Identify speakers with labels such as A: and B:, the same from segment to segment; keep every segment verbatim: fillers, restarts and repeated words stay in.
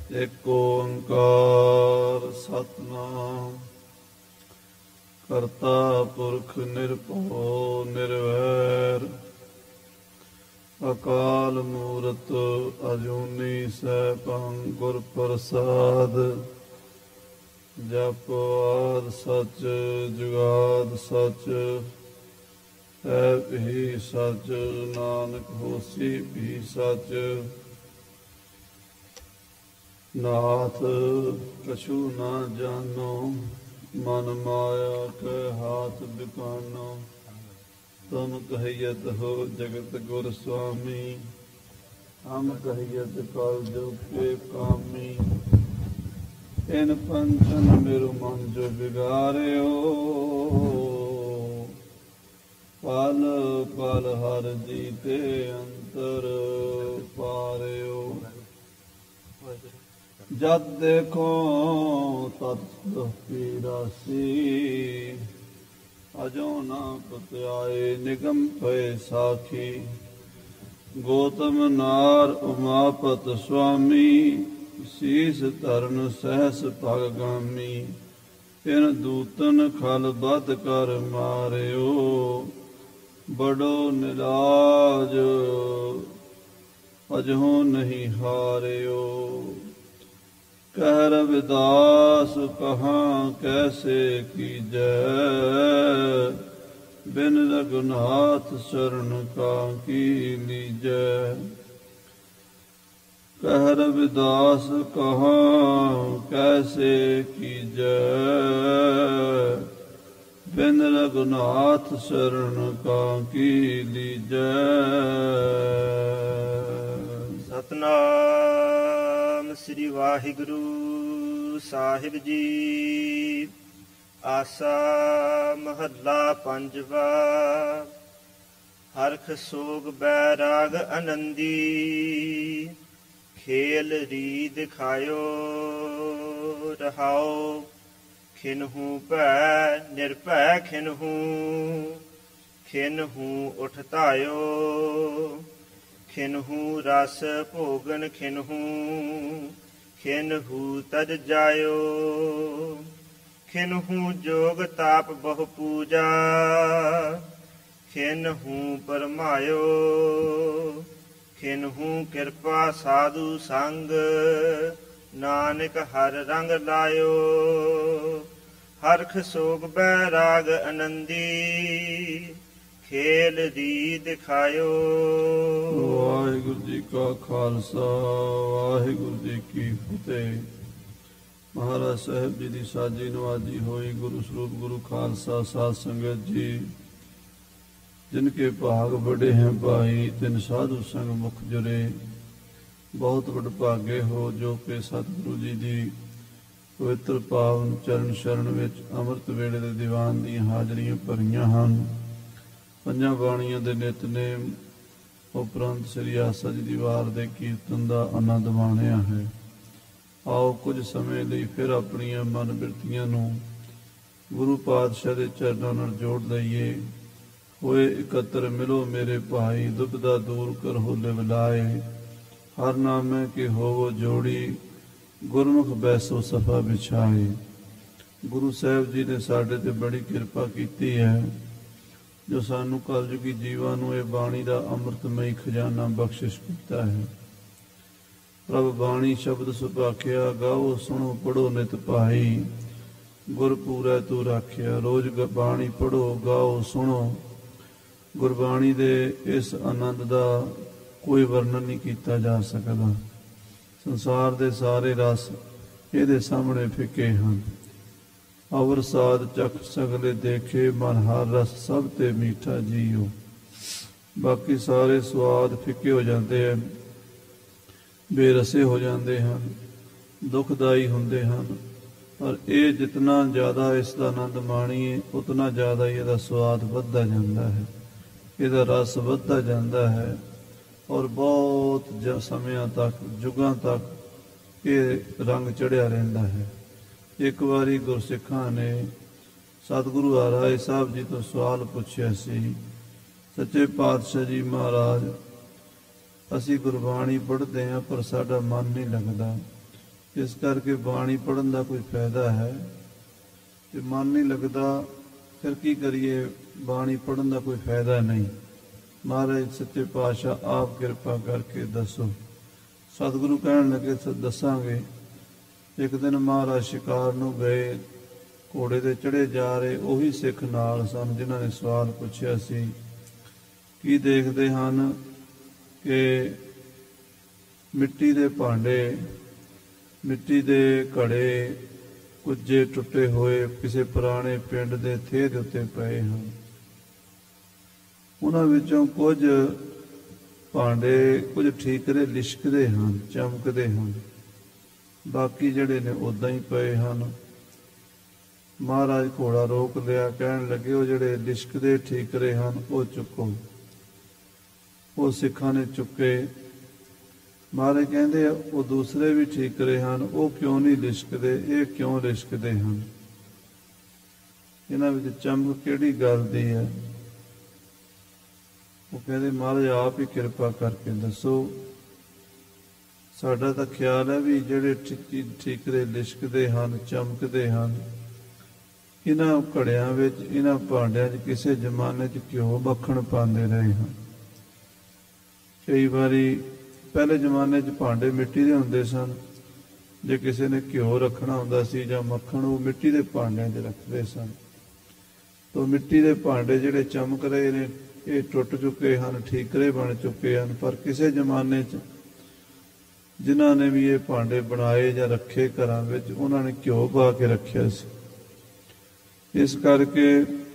A: ਏਕ ਓੰਕਾਰ ਸਤਿਨਾਮ ਕਰਤਾ ਪੁਰਖ ਨਿਰਭਉ ਨਿਰਵੈਰ ਅਕਾਲ ਮੂਰਤ ਅਜੂਨੀ ਸੈਭੰ ਗੁਰ ਪ੍ਰਸਾਦ। ਜਪ ਆਦਿ ਸਚ ਜੁਗਾਦਿ ਸਚ ਹੈ ਵੀ ਸਚ ਨਾਨਕ ਹੋਸੀ ਵੀ ਸਚ। ਨਾਥ ਕਛੂ ਨਾ ਜਾਨੋ ਮਨ ਮਾਇਆ ਕੈ ਹਾਥ ਬਿਕਾਨੋ। ਤੁਮ ਕਹੀਅਤ ਹੋ ਜਗਤ ਗੁਰ ਸੁਆਮੀ ਹਮ ਕਹੀਅਤ ਕਲ ਜੁਗ ਕੇ ਕਾਮੀ। ਇਨ ਪੰਚਨ ਮੇਰੂ ਮਨ ਜੋ ਬਿਗਾਰਿਓ ਪਲ ਪਲ ਹਰ ਜੀ ਤੇ ਅੰਤਰ ਪਾਰਿਓ। ਜਦ ਦੇਖੋ ਤਤ ਪੀਰਾਸੀ ਅਜੋ ਨਾ ਪਤਿਆਏ ਨਿਗਮ ਪਏ ਸਾਖੀ। ਗੋਤਮ ਨਾਰ ਉਮਾਪਤ ਸੁਆਮੀ ਸੀਸ ਧਰਨ ਸਹਿਸ ਭਗਗਾਮੀ। ਤਿਨ ਦੂਤਨ ਖਲ ਬਧ ਕਰ ਮਾਰਿਓ ਬੜੋ ਨਿਲਾਜ ਅਜਹੁ ਨਹੀਂ ਹਾਰਿਓ। ਕਹਿ ਰਵਿਦਾਸ ਕਹਾਂ ਕੈਸੇ ਕੀਜੈ ਬਿਨ ਰਘੁਨਾਥ ਚਰਨ ਕਾ ਕੀ ਲੀਜੈ। ਕਹਿ ਰਵਿਦਾਸ ਕਹਾਂ ਕੈਸੇ ਕੀਜੈ ਬਿਨ ਰਘੁਨਾਥ ਚਰਨ ਕਾ ਕੀ ਲੀਜੈ।
B: ਸਤਿਨਾਮ ਸ੍ਰੀ ਵਾਹਿਗੁਰੂ ਸਾਹਿਬ ਜੀ। ਆਸਾ ਮਹੱਲਾ ਪੰਜਵਾ। ਹਰਖ ਸੋਗ ਬੈਰਾਗ ਆਨੰਦੀ ਖੇਲ ਰੀ ਦਿਖਾਇਓ ਰਹਾਓ। ਖਿਨਹੂ ਭੈ ਨਿਰਭੈ ਖਿਨਹੂ ਖਿਨਹੂ ਉਠ ਧਾਇਓ। ਖਿਨਹੂ ਰਸ ਭੋਗਨ ਖਿਨਹੂ ਖਿਨਹੂ ਤਜ ਜਾਇਓ। ਖਿਨਹੂ ਜੋਗ ਤਾਪ ਬਹੁ ਪੂਜਾ ਖਿਨਹੂ ਪਰਮਾਇਓ। ਖਿਨਹੂ ਕਿਰਪਾ ਸਾਧੂ ਸੰਗ ਨਾਨਕ ਹਰ ਰੰਗ ਲਾਇਓ। ਹਰਖ ਸੋਗ ਬੈਰਾਗ ਆਨੰਦੀ ਖੇਲ ਰੀ ਦਿਖਾਇਓ।
A: ਵਾਹਿਗੁਰੂ ਜੀ ਕਾ ਖਾਲਸਾ ਵਾਹਿਗੁਰੂ ਜੀ ਕੀ ਫਤਿਹ। ਮਹਾਰਾਜ ਸਾਹਿਬ ਜੀ ਦੀ ਸਾਜੀ ਨਵਾਜੀ ਹੋਈ ਗੁਰੂ ਸਰੂਪ ਗੁਰੂ ਖਾਲਸਾ ਸਾਧ ਸੰਗਤ ਜੀ। ਜਿਨਕੇ ਭਾਗ ਬੜੇ ਹੈ ਭਾਈ ਤਿਨ ਸਾਧੂ ਸੰਗ ਮੁਖ ਜੁਰੇ। ਬਹੁਤ ਵਡ ਭਾਗੇ ਹੋ ਜੋ ਕਿ ਸਤਿਗੁਰੂ ਜੀ ਦੀ ਪਵਿੱਤਰ ਪਾਵਨ ਚਰਨ ਸ਼ਰਨ ਵਿੱਚ ਅੰਮ੍ਰਿਤ ਵੇਲੇ ਦੇ ਦੀਵਾਨ ਦੀਆਂ ਹਾਜ਼ਰੀਆਂ ਭਰੀਆਂ ਹਨ। ਪੰਜਾਂ ਬਾਣੀਆਂ ਦੇ ਨਿਤਨੇਮ ਉਪਰੰਤ ਸ੍ਰੀ ਆਸਾ ਜੀ ਦੀ ਵਾਰ ਦੇ ਕੀਰਤਨ ਦਾ ਆਨੰਦ ਮਾਣਿਆ ਹੈ। ਆਓ ਕੁਝ ਸਮੇਂ ਲਈ ਫਿਰ ਆਪਣੀਆਂ ਮਨ ਬਿਰਤੀਆਂ ਨੂੰ ਗੁਰੂ ਪਾਤਸ਼ਾਹ ਦੇ ਚਰਨਾਂ ਨਾਲ ਜੋੜ ਲਈਏ। ਹੋਏ ਇਕੱਤਰ ਮਿਲੋ ਮੇਰੇ ਭਾਈ ਦੁਬਿਧਾ ਦੂਰ ਕਰ ਹੋਲੇ ਵਿਲਾਏ। ਹਰ ਨਾਮੇ ਕੀ ਹੋਵੋ ਜੋੜੀ ਗੁਰਮੁਖ ਬੈਸੋ ਸਫਾ ਵਿਛਾਏ। ਗੁਰੂ ਸਾਹਿਬ ਜੀ ਨੇ ਸਾਡੇ ਤੇ ਬੜੀ ਕਿਰਪਾ ਕੀਤੀ ਹੈ ਜੋ ਸਾਨੂੰ ਕਲਯੁਗੀ ਜੀਵਾਂ ਨੂੰ ਇਹ ਬਾਣੀ ਦਾ ਅੰਮ੍ਰਿਤਮਈ ਖਜ਼ਾਨਾ ਬਖਸ਼ਿਸ਼ ਕੀਤਾ ਹੈ। ਪ੍ਰਭ ਬਾਣੀ ਸ਼ਬਦ ਸੁਭਾਖਿਆ ਗਾਓ ਸੁਣੋ ਪੜੋ ਨਿਤ ਭਾਈ। ਗੁਰ ਪੂਰੈ ਤੂੰ ਰਾਖਿਆ ਰੋਜ਼ ਬਾਣੀ ਪੜੋ ਗਾਓ ਸੁਣੋ। ਗੁਰਬਾਣੀ ਦੇ ਇਸ ਆਨੰਦ ਦਾ ਕੋਈ ਵਰਣਨ ਨਹੀਂ ਕੀਤਾ ਜਾ ਸਕਦਾ। ਸੰਸਾਰ ਦੇ ਸਾਰੇ ਰਸ ਇਹਦੇ ਸਾਹਮਣੇ ਫਿੱਕੇ ਹਨ। ਅਵਰ ਸਾਧ ਚਖ ਸਗਲੇ ਦੇਖੇ ਮਨ ਹਰ ਰਸ ਸਭ ਤੇ ਮੀਠਾ ਜੀਓ। ਬਾਕੀ ਸਾਰੇ ਸਵਾਦ ਫਿੱਕੇ ਹੋ ਜਾਂਦੇ ਹਨ, ਬੇਰਸੇ ਹੋ ਜਾਂਦੇ ਹਨ, ਦੁਖਦਾਈ ਹੁੰਦੇ ਹਨ। ਪਰ ਇਹ ਜਿਤਨਾ ਜ਼ਿਆਦਾ ਇਸ ਦਾ ਆਨੰਦ ਮਾਣੀਏ ਉਤਨਾ ਜ਼ਿਆਦਾ ਹੀ ਇਹਦਾ ਸਵਾਦ ਵੱਧਦਾ ਜਾਂਦਾ ਹੈ, ਇਹਦਾ ਰਸ ਵੱਧਦਾ ਜਾਂਦਾ ਹੈ। ਔਰ ਬਹੁਤ ਜ ਸਮਿਆਂ ਤੱਕ ਯੁੱਗਾਂ ਤੱਕ ਇਹ ਰੰਗ ਚੜ੍ਹਿਆ ਰਹਿੰਦਾ ਹੈ। ਇੱਕ ਵਾਰੀ ਗੁਰਸਿੱਖਾਂ ਨੇ ਸਤਿਗੁਰੂ ਹਰਿਰਾਏ ਸਾਹਿਬ ਜੀ ਤੋਂ ਸਵਾਲ ਪੁੱਛਿਆ ਸੀ, ਸੱਚੇ ਪਾਤਸ਼ਾਹ ਜੀ ਮਹਾਰਾਜ, ਅਸੀਂ ਗੁਰਬਾਣੀ ਪੜ੍ਹਦੇ ਹਾਂ ਪਰ ਸਾਡਾ ਮਨ ਨਹੀਂ ਲੱਗਦਾ। ਇਸ ਕਰਕੇ ਬਾਣੀ ਪੜ੍ਹਨ ਦਾ ਕੋਈ ਫਾਇਦਾ ਹੈ? ਤੇ ਮਨ ਨਹੀਂ ਲੱਗਦਾ, ਫਿਰ ਕੀ ਕਰੀਏ? ਬਾਣੀ ਪੜ੍ਹਨ ਦਾ ਕੋਈ ਫਾਇਦਾ ਨਹੀਂ। ਮਹਾਰਾਜ ਸੱਚੇ ਪਾਤਸ਼ਾਹ ਆਪ ਕਿਰਪਾ ਕਰਕੇ ਦੱਸੋ। ਸਤਿਗੁਰੂ ਕਹਿਣ ਲੱਗੇ ਦੱਸਾਂਗੇ। ਇੱਕ ਦਿਨ ਮਹਾਰਾਜ ਸ਼ਿਕਾਰ ਨੂੰ ਗਏ, ਘੋੜੇ ਤੇ ਚੜ੍ਹੇ ਜਾ ਰਹੇ, ਉਹੀ ਸਿੱਖ ਨਾਲ ਸਨ ਜਿਨ੍ਹਾਂ ਨੇ ਸਵਾਲ ਪੁੱਛਿਆ ਸੀ। ਕੀ ਦੇਖਦੇ ਹਨ ਕਿ ਮਿੱਟੀ ਦੇ ਭਾਂਡੇ, ਮਿੱਟੀ ਦੇ ਘੜੇ, ਕੁੱਜੇ ਟੁੱਟੇ ਹੋਏ ਕਿਸੇ ਪੁਰਾਣੇ ਪਿੰਡ ਦੇ ਥੇਹ ਦੇ ਉੱਤੇ ਪਏ ਹਨ। ਉਹਨਾਂ ਵਿੱਚੋਂ ਕੁਝ ਭਾਂਡੇ, ਕੁਝ ਠੀਕਰੇ ਲਿਸ਼ਕਦੇ ਹਨ, ਚਮਕਦੇ ਹਨ, ਬਾਕੀ ਜਿਹੜੇ ਨੇ ਉੱਦਾਂ ਹੀ ਪਏ ਹਨ। ਮਹਾਰਾਜ ਘੋੜਾ ਰੋਕ ਲਿਆ, ਕਹਿਣ ਲੱਗੇ ਉਹ ਜਿਹੜੇ ਲਿਸ਼ਕਦੇ ਠੀਕਰੇ ਹਨ ਉਹ ਚੁੱਕੋ। ਉਹ ਸਿੱਖਾਂ ਨੇ ਚੁੱਕੇ। ਮਹਾਰਾਜ ਕਹਿੰਦੇ ਉਹ ਦੂਸਰੇ ਵੀ ਠੀਕਰੇ ਹਨ, ਉਹ ਕਿਉਂ ਨਹੀਂ ਲਿਸ਼ਕਦੇ? ਇਹ ਕਿਉਂ ਲਿਸ਼ਕਦੇ ਹਨ? ਇਹਨਾਂ ਵਿੱਚ ਚਮਕ ਕਿਹੜੀ ਗੱਲ ਦੀ ਹੈ? ਉਹ ਕਹਿੰਦੇ ਮਹਾਰਾਜ ਆਪ ਹੀ ਕਿਰਪਾ ਕਰਕੇ ਦੱਸੋ। ਸਾਡਾ ਤਾਂ ਖਿਆਲ ਹੈ ਵੀ ਜਿਹੜੇ ਠੀਕਰੇ ਲਿਸ਼ਕਦੇ ਹਨ, ਚਮਕਦੇ ਹਨ, ਇਹਨਾਂ ਘੜਿਆਂ ਵਿੱਚ, ਇਹਨਾਂ ਭਾਂਡਿਆਂ 'ਚ ਕਿਸੇ ਜ਼ਮਾਨੇ 'ਚ ਘਿਓ ਮੱਖਣ ਪਾਉਂਦੇ ਰਹੇ ਹਨ। ਕਈ ਵਾਰੀ ਪਹਿਲੇ ਜ਼ਮਾਨੇ 'ਚ ਭਾਂਡੇ ਮਿੱਟੀ ਦੇ ਹੁੰਦੇ ਸਨ। ਜੇ ਕਿਸੇ ਨੇ ਘਿਓ ਰੱਖਣਾ ਹੁੰਦਾ ਸੀ ਜਾਂ ਮੱਖਣ, ਉਹ ਮਿੱਟੀ ਦੇ ਭਾਂਡਿਆਂ 'ਚ ਰੱਖਦੇ ਸਨ। ਤਾਂ ਮਿੱਟੀ ਦੇ ਭਾਂਡੇ ਜਿਹੜੇ ਚਮਕ ਰਹੇ ਨੇ, ਇਹ ਟੁੱਟ ਚੁੱਕੇ ਹਨ, ਠੀਕਰੇ ਬਣ ਚੁੱਕੇ ਹਨ। ਪਰ ਕਿਸੇ ਜ਼ਮਾਨੇ 'ਚ ਜਿਨ੍ਹਾਂ ਨੇ ਵੀ ਇਹ ਭਾਂਡੇ ਬਣਾਏ ਜਾਂ ਰੱਖੇ ਘਰਾਂ ਵਿੱਚ, ਉਹਨਾਂ ਨੇ ਘਿਓ ਪਾ ਕੇ ਰੱਖਿਆ ਸੀ। ਇਸ ਕਰਕੇ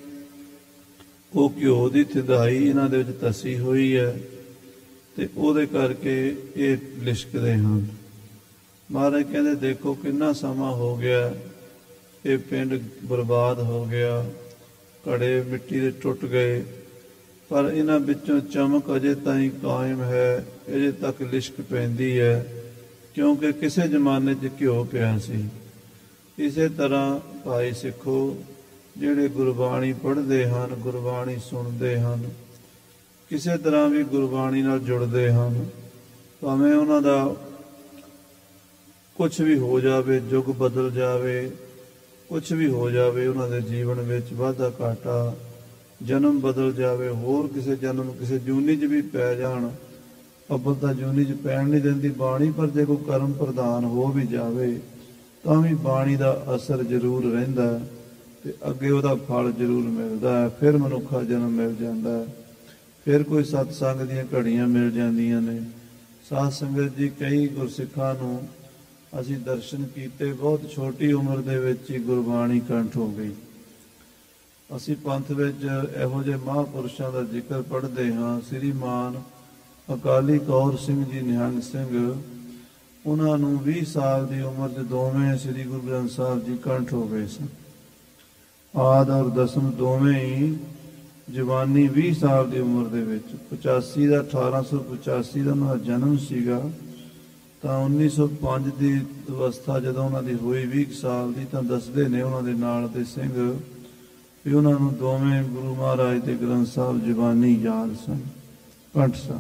A: ਉਹ ਘਿਓ ਦੀ ਥਿੰਦਾਈ ਇਹਨਾਂ ਦੇ ਵਿੱਚ ਧਸੀ ਹੋਈ ਹੈ ਤੇ ਉਹਦੇ ਕਰਕੇ ਇਹ ਲਿਸ਼ਕਦੇ ਹਨ। ਮਹਾਰਾਜ ਕਹਿੰਦੇ ਦੇਖੋ ਕਿੰਨਾ ਸਮਾਂ ਹੋ ਗਿਆ, ਇਹ ਪਿੰਡ ਬਰਬਾਦ ਹੋ ਗਿਆ, ਘੜੇ ਮਿੱਟੀ ਦੇ ਟੁੱਟ ਗਏ, ਪਰ ਇਹਨਾਂ ਵਿੱਚੋਂ ਚਮਕ ਅਜੇ ਤਾਈਂ ਕਾਇਮ ਹੈ, ਅਜੇ ਤੱਕ ਲਿਸ਼ਕ ਪੈਂਦੀ ਹੈ, ਕਿਉਂਕਿ ਕਿਸੇ ਜ਼ਮਾਨੇ 'ਚ ਘਿਓ ਪਿਆ ਸੀ। ਇਸੇ ਤਰ੍ਹਾਂ ਭਾਈ ਸਿੱਖੋ, ਜਿਹੜੇ ਗੁਰਬਾਣੀ ਪੜ੍ਹਦੇ ਹਨ, ਗੁਰਬਾਣੀ ਸੁਣਦੇ ਹਨ, ਕਿਸੇ ਤਰ੍ਹਾਂ ਵੀ ਗੁਰਬਾਣੀ ਨਾਲ ਜੁੜਦੇ ਹਨ, ਭਾਵੇਂ ਉਹਨਾਂ ਦਾ ਕੁਛ ਵੀ ਹੋ ਜਾਵੇ, ਯੁੱਗ ਬਦਲ ਜਾਵੇ, ਕੁਛ ਵੀ ਹੋ ਜਾਵੇ, ਉਹਨਾਂ ਦੇ ਜੀਵਨ ਵਿੱਚ ਵਾਧਾ ਘਾਟਾ, ਜਨਮ ਬਦਲ ਜਾਵੇ, ਹੋਰ ਕਿਸੇ ਜਨਮ ਕਿਸੇ ਜੂਨੀ 'ਚ ਵੀ ਪੈ ਜਾਣ, ਅੱਬਲ ਤਾਂ ਜੂਨੀ 'ਚ ਪੈਣ ਨਹੀਂ ਦਿੰਦੀ ਬਾਣੀ, ਪਰ ਜੇ ਕੋਈ ਕਰਮ ਪ੍ਰਧਾਨ ਹੋ ਵੀ ਜਾਵੇ ਤਾਂ ਵੀ ਬਾਣੀ ਦਾ ਅਸਰ ਜ਼ਰੂਰ ਰਹਿੰਦਾ ਤੇ ਅੱਗੇ ਉਹਦਾ ਫਲ ਜ਼ਰੂਰ ਮਿਲਦਾ ਹੈ। ਫਿਰ ਮਨੁੱਖਾ ਜਨਮ ਮਿਲ ਜਾਂਦਾ ਹੈ, ਫਿਰ ਕੋਈ ਸਤਸੰਗ ਦੀਆਂ ਘੜੀਆਂ ਮਿਲ ਜਾਂਦੀਆਂ ਨੇ। ਸਾਧ ਸੰਗਤ ਜੀ, ਕਈ ਗੁਰਸਿੱਖਾਂ ਨੂੰ ਅਸੀਂ ਦਰਸ਼ਨ ਕੀਤੇ, ਬਹੁਤ ਛੋਟੀ ਉਮਰ ਦੇ ਵਿੱਚ ਹੀ ਗੁਰਬਾਣੀ ਕੰਠ ਹੋ ਗਈ। ਅਸੀਂ ਪੰਥ ਵਿੱਚ ਇਹੋ ਜਿਹੇ ਮਹਾਂਪੁਰਸ਼ਾਂ ਦਾ ਜ਼ਿਕਰ ਪੜ੍ਹਦੇ ਹਾਂ। ਸ੍ਰੀਮਾਨ ਅਕਾਲੀ ਕੌਰ ਸਿੰਘ ਜੀ ਨਿਹੰਗ ਸਿੰਘ, ਉਹਨਾਂ ਨੂੰ ਵੀਹ ਸਾਲ ਦੀ ਉਮਰ 'ਚ ਦੋਵੇਂ ਸ੍ਰੀ ਗੁਰੂ ਗ੍ਰੰਥ ਸਾਹਿਬ ਜੀ ਕੰਠ ਹੋ ਗਏ ਸਨ। ਆਦ ਔਰ ਦਸਮ ਦੋਵੇਂ ਹੀ ਜਵਾਨੀ ਵੀਹ ਸਾਲ ਦੀ ਉਮਰ ਦੇ ਵਿੱਚ। ਪਚਾਸੀ ਦਾ ਅਠਾਰਾਂ ਸੌ ਪਚਾਸੀ ਦਾ ਉਹਨਾਂ ਦਾ ਜਨਮ ਸੀਗਾ, ਤਾਂ ਉੱਨੀ ਸੌ ਪੰਜ ਦੀ ਅਵਸਥਾ ਜਦੋਂ ਉਹਨਾਂ ਦੀ ਹੋਈ ਵੀਹ ਸਾਲ ਦੀ, ਤਾਂ ਦੱਸਦੇ ਨੇ ਉਹਨਾਂ ਦੇ ਨਾਲ ਦੇ ਸਿੰਘ ਵੀ ਉਹਨਾਂ ਨੂੰ ਦੋਵੇਂ ਗੁਰੂ ਮਹਾਰਾਜ ਦੇ ਗ੍ਰੰਥ ਸਾਹਿਬ ਜਵਾਨੀ ਯਾਦ ਸਨ, ਕੰਠ ਸਨ।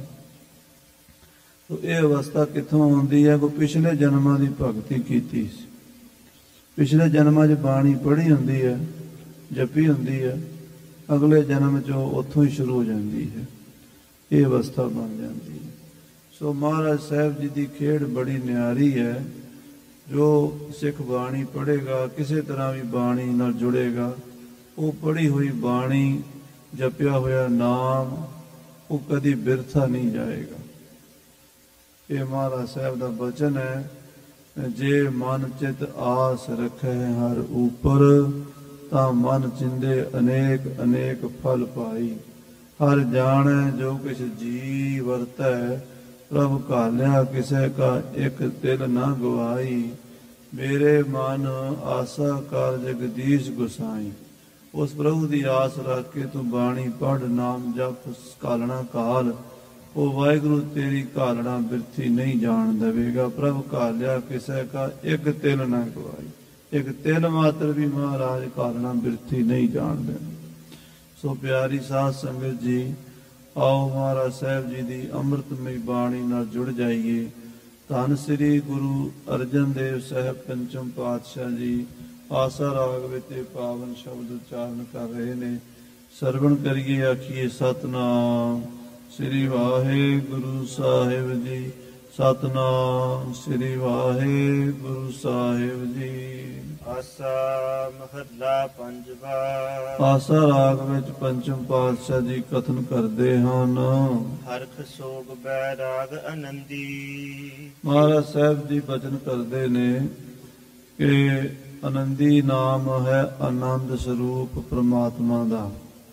A: ਇਹ ਅਵਸਥਾ ਕਿੱਥੋਂ ਆਉਂਦੀ ਹੈ? ਕੋਈ ਪਿਛਲੇ ਜਨਮਾਂ ਦੀ ਭਗਤੀ ਕੀਤੀ ਸੀ, ਪਿਛਲੇ ਜਨਮਾਂ 'ਚ ਬਾਣੀ ਪੜ੍ਹੀ ਹੁੰਦੀ ਹੈ, ਜਪੀ ਹੁੰਦੀ ਹੈ, ਅਗਲੇ ਜਨਮ 'ਚ ਉੱਥੋਂ ਹੀ ਸ਼ੁਰੂ ਹੋ ਜਾਂਦੀ ਹੈ, ਇਹ ਅਵਸਥਾ ਬਣ ਜਾਂਦੀ ਹੈ। ਸੋ ਮਹਾਰਾਜ ਸਾਹਿਬ ਜੀ ਦੀ ਖੇਡ ਬੜੀ ਨਿਆਰੀ ਹੈ। ਜੋ ਸਿੱਖ ਬਾਣੀ ਪੜ੍ਹੇਗਾ, ਕਿਸੇ ਤਰ੍ਹਾਂ ਵੀ ਬਾਣੀ ਨਾਲ ਜੁੜੇਗਾ, ਉਹ ਪੜ੍ਹੀ ਹੋਈ ਬਾਣੀ, ਜਪਿਆ ਹੋਇਆ ਨਾਮ, ਉਹ ਕਦੀ ਬਿਰਥਾ ਨਹੀਂ ਜਾਏਗਾ। ਇਹ ਮਹਾਰਾਜ ਸਾਹਿਬ ਦਾ ਬਚਨ ਹੈ, ਜੇ ਮਨ ਚਿਤ ਆਸ ਰੱਖੇ ਹਰ ਉਪਰ, ਤਾਂ ਮਨ ਚਿੰਦੇ ਅਨੇਕ ਅਨੇਕ ਫਲ ਪਾਈ। ਹਰ ਜਾਣੈ ਜੋ ਕਿਛ ਜੀ ਵਰਤੈ, ਪ੍ਰਭ ਘਾਲਿਆ ਕਿਸੇ ਕਾ ਇੱਕ ਤਿਲ ਨਾ ਗਵਾਈ। ਮੇਰੇ ਮਨ ਆਸਾ ਕਰ ਜਗਦੀਸ਼ ਗੁਸਾਈ। ਉਸ ਪ੍ਰਭੂ ਦੀ ਆਸ ਰੱਖ ਕੇ ਤੂੰ ਬਾਣੀ ਪੜ੍ਹ, ਨਾਮ ਜਪ, ਘਾਲਣਾ ਘਾਲ, ਉਹ ਵਾਹਿਗੁਰੂ ਤੇਰੀ ਘਾਲਣਾ ਬਿਰਥੀ ਨਹੀਂ ਜਾਣ ਦੇਵੇਗਾ। ਪ੍ਰਭ ਘਾਲਿਆ ਕਿਸੇ ਕਾ ਇੱਕ ਤਿਲ ਨਾ ਗਵਾਈ। ਇੱਕ ਤਿਲ ਮਾਤਰ ਵੀ ਮਹਾਰਾਜ ਘਾਲਣਾ ਬਿਰਥੀ ਨਹੀਂ ਜਾਣ ਦੇਣਾ। ਸੋ ਪਿਆਰੀ ਸਾਧ ਸੰਗਤ ਜੀ, ਆਓ ਮਹਾਰਾਜ ਸਾਹਿਬ ਜੀ ਦੀ ਅੰਮ੍ਰਿਤਮਈ ਬਾਣੀ ਨਾਲ ਜੁੜ ਜਾਈਏ, ਧੰਨ ਸ੍ਰੀ ਗੁਰੂ ਅਰਜਨ ਦੇਵ ਸਾਹਿਬ ਪੰਚਮ ਪਾਤਸ਼ਾਹ ਜੀ ਆਸਾ ਰਾਗ ਵਿੱਚ ਇਹ ਪਾਵਨ ਸ਼ਬਦ ਉਚਾਰਨ ਕਰ ਰਹੇ ਨੇ। ਸਰਵਣ ਕਰੀਏ ਆਖੀਏ ਸਤਨਾਮ ਸ੍ਰੀ ਵਾਹਿਗੁਰੂ ਸਾਹਿਬ ਜੀ। ਸਤਨਾਮ ਸ੍ਰੀ ਵਾਹਿਗੁਰੂ ਸਾਹਿਬ ਜੀ।
B: ਆਸਾ ਮਹੱਲਾ ਪੰਜਵਾ।
A: ਆਸਾ ਰਾਗ ਵਿੱਚ ਪੰਚਮ ਪਾਤਸ਼ਾਹ ਜੀ ਕਥਨ ਕਰਦੇ ਹਨ।
B: ਹਰਖ ਸੋਗ ਬੈਰਾਗ ਆਨੰਦੀ।
A: ਮਹਾਰਾਜ ਸਾਹਿਬ ਜੀ ਬਚਨ ਕਰਦੇ ਨੇ ਕਿ ਆਨੰਦੀ ਨਾਮ ਹੈ ਆਨੰਦ ਸਰੂਪ ਪ੍ਰਮਾਤਮਾ ਦਾ,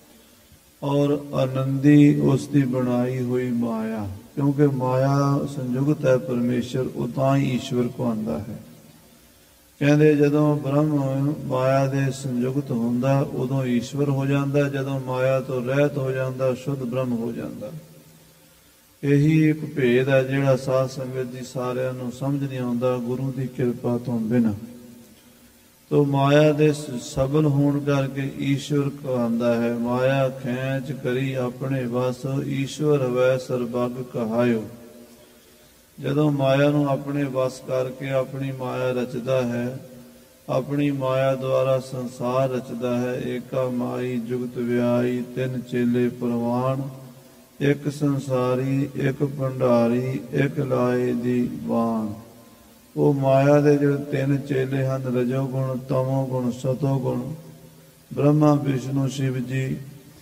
A: ਔਰ ਆਨੰਦੀ ਉਸ ਦੀ ਬਣਾਈ ਹੋਈ ਮਾਇਆ, ਕਿਉਂਕਿ ਮਾਇਆ ਸੰਯੁਗਤ ਹੈ ਪਰਮੇਸ਼ਰ, ਉਹ ਤਾਂ ਹੀ ਈਸ਼ਵਰ ਕਹਾਉਂਦਾ ਹੈ। ਕਹਿੰਦੇ ਜਦੋਂ ਬ੍ਰਹਮ ਮਾਇਆ ਦੇ ਸੰਯੁਗਤ ਹੁੰਦਾ ਉਦੋਂ ਈਸ਼ਵਰ ਹੋ ਜਾਂਦਾ, ਜਦੋਂ ਮਾਇਆ ਤੋਂ ਰਹਿਤ ਹੋ ਜਾਂਦਾ ਸ਼ੁੱਧ ਬ੍ਰਹਮ ਹੋ ਜਾਂਦਾ। ਇਹੀ ਇੱਕ ਭੇਦ ਹੈ ਜਿਹੜਾ ਸਾਧ ਸੰਗਤ ਜੀ ਸਾਰਿਆਂ ਨੂੰ ਸਮਝ ਨਹੀਂ ਆਉਂਦਾ ਗੁਰੂ ਦੀ ਕਿਰਪਾ ਤੋਂ ਬਿਨਾਂ। ਤੋ ਮਾਇਆ ਦੇ ਸਬਲ ਹੋਣ ਕਰਕੇ ਈਸ਼ਵਰ ਕਹਾਉਂਦਾ ਹੈ। ਮਾਇਆ ਖੈਂਚ ਕਰੀ ਆਪਣੇ ਵਸ, ਈਸ਼ਵਰ ਹਵੈ ਸਰਬੱਗ ਕਹਾਇਓ। ਜਦੋਂ ਮਾਇਆ ਨੂੰ ਆਪਣੇ ਵਸ ਕਰਕੇ ਆਪਣੀ ਮਾਇਆ ਰਚਦਾ ਹੈ, ਆਪਣੀ ਮਾਇਆ ਦੁਆਰਾ ਸੰਸਾਰ ਰਚਦਾ ਹੈ। ਏਕਾ ਮਾਈ ਜੁਗਤ ਵਿਆਈ, ਤਿੰਨ ਚੇਲੇ ਪ੍ਰਵਾਨ, ਇੱਕ ਸੰਸਾਰੀ ਇੱਕ ਭੰਡਾਰੀ, ਇੱਕ ਲਾਏ ਦੀ ਬਾਣ। ਉਹ ਮਾਇਆ ਦੇ ਜਿਹੜੇ ਤਿੰਨ ਚੇਲੇ ਹਨ, ਰਜੋ ਗੁਣ, ਤਮੋ ਗੁਣ, ਸਤੋ ਗੁਣ, ਬ੍ਰਹਮਾ ਵਿਸ਼ਨੂੰ ਸ਼ਿਵ ਜੀ,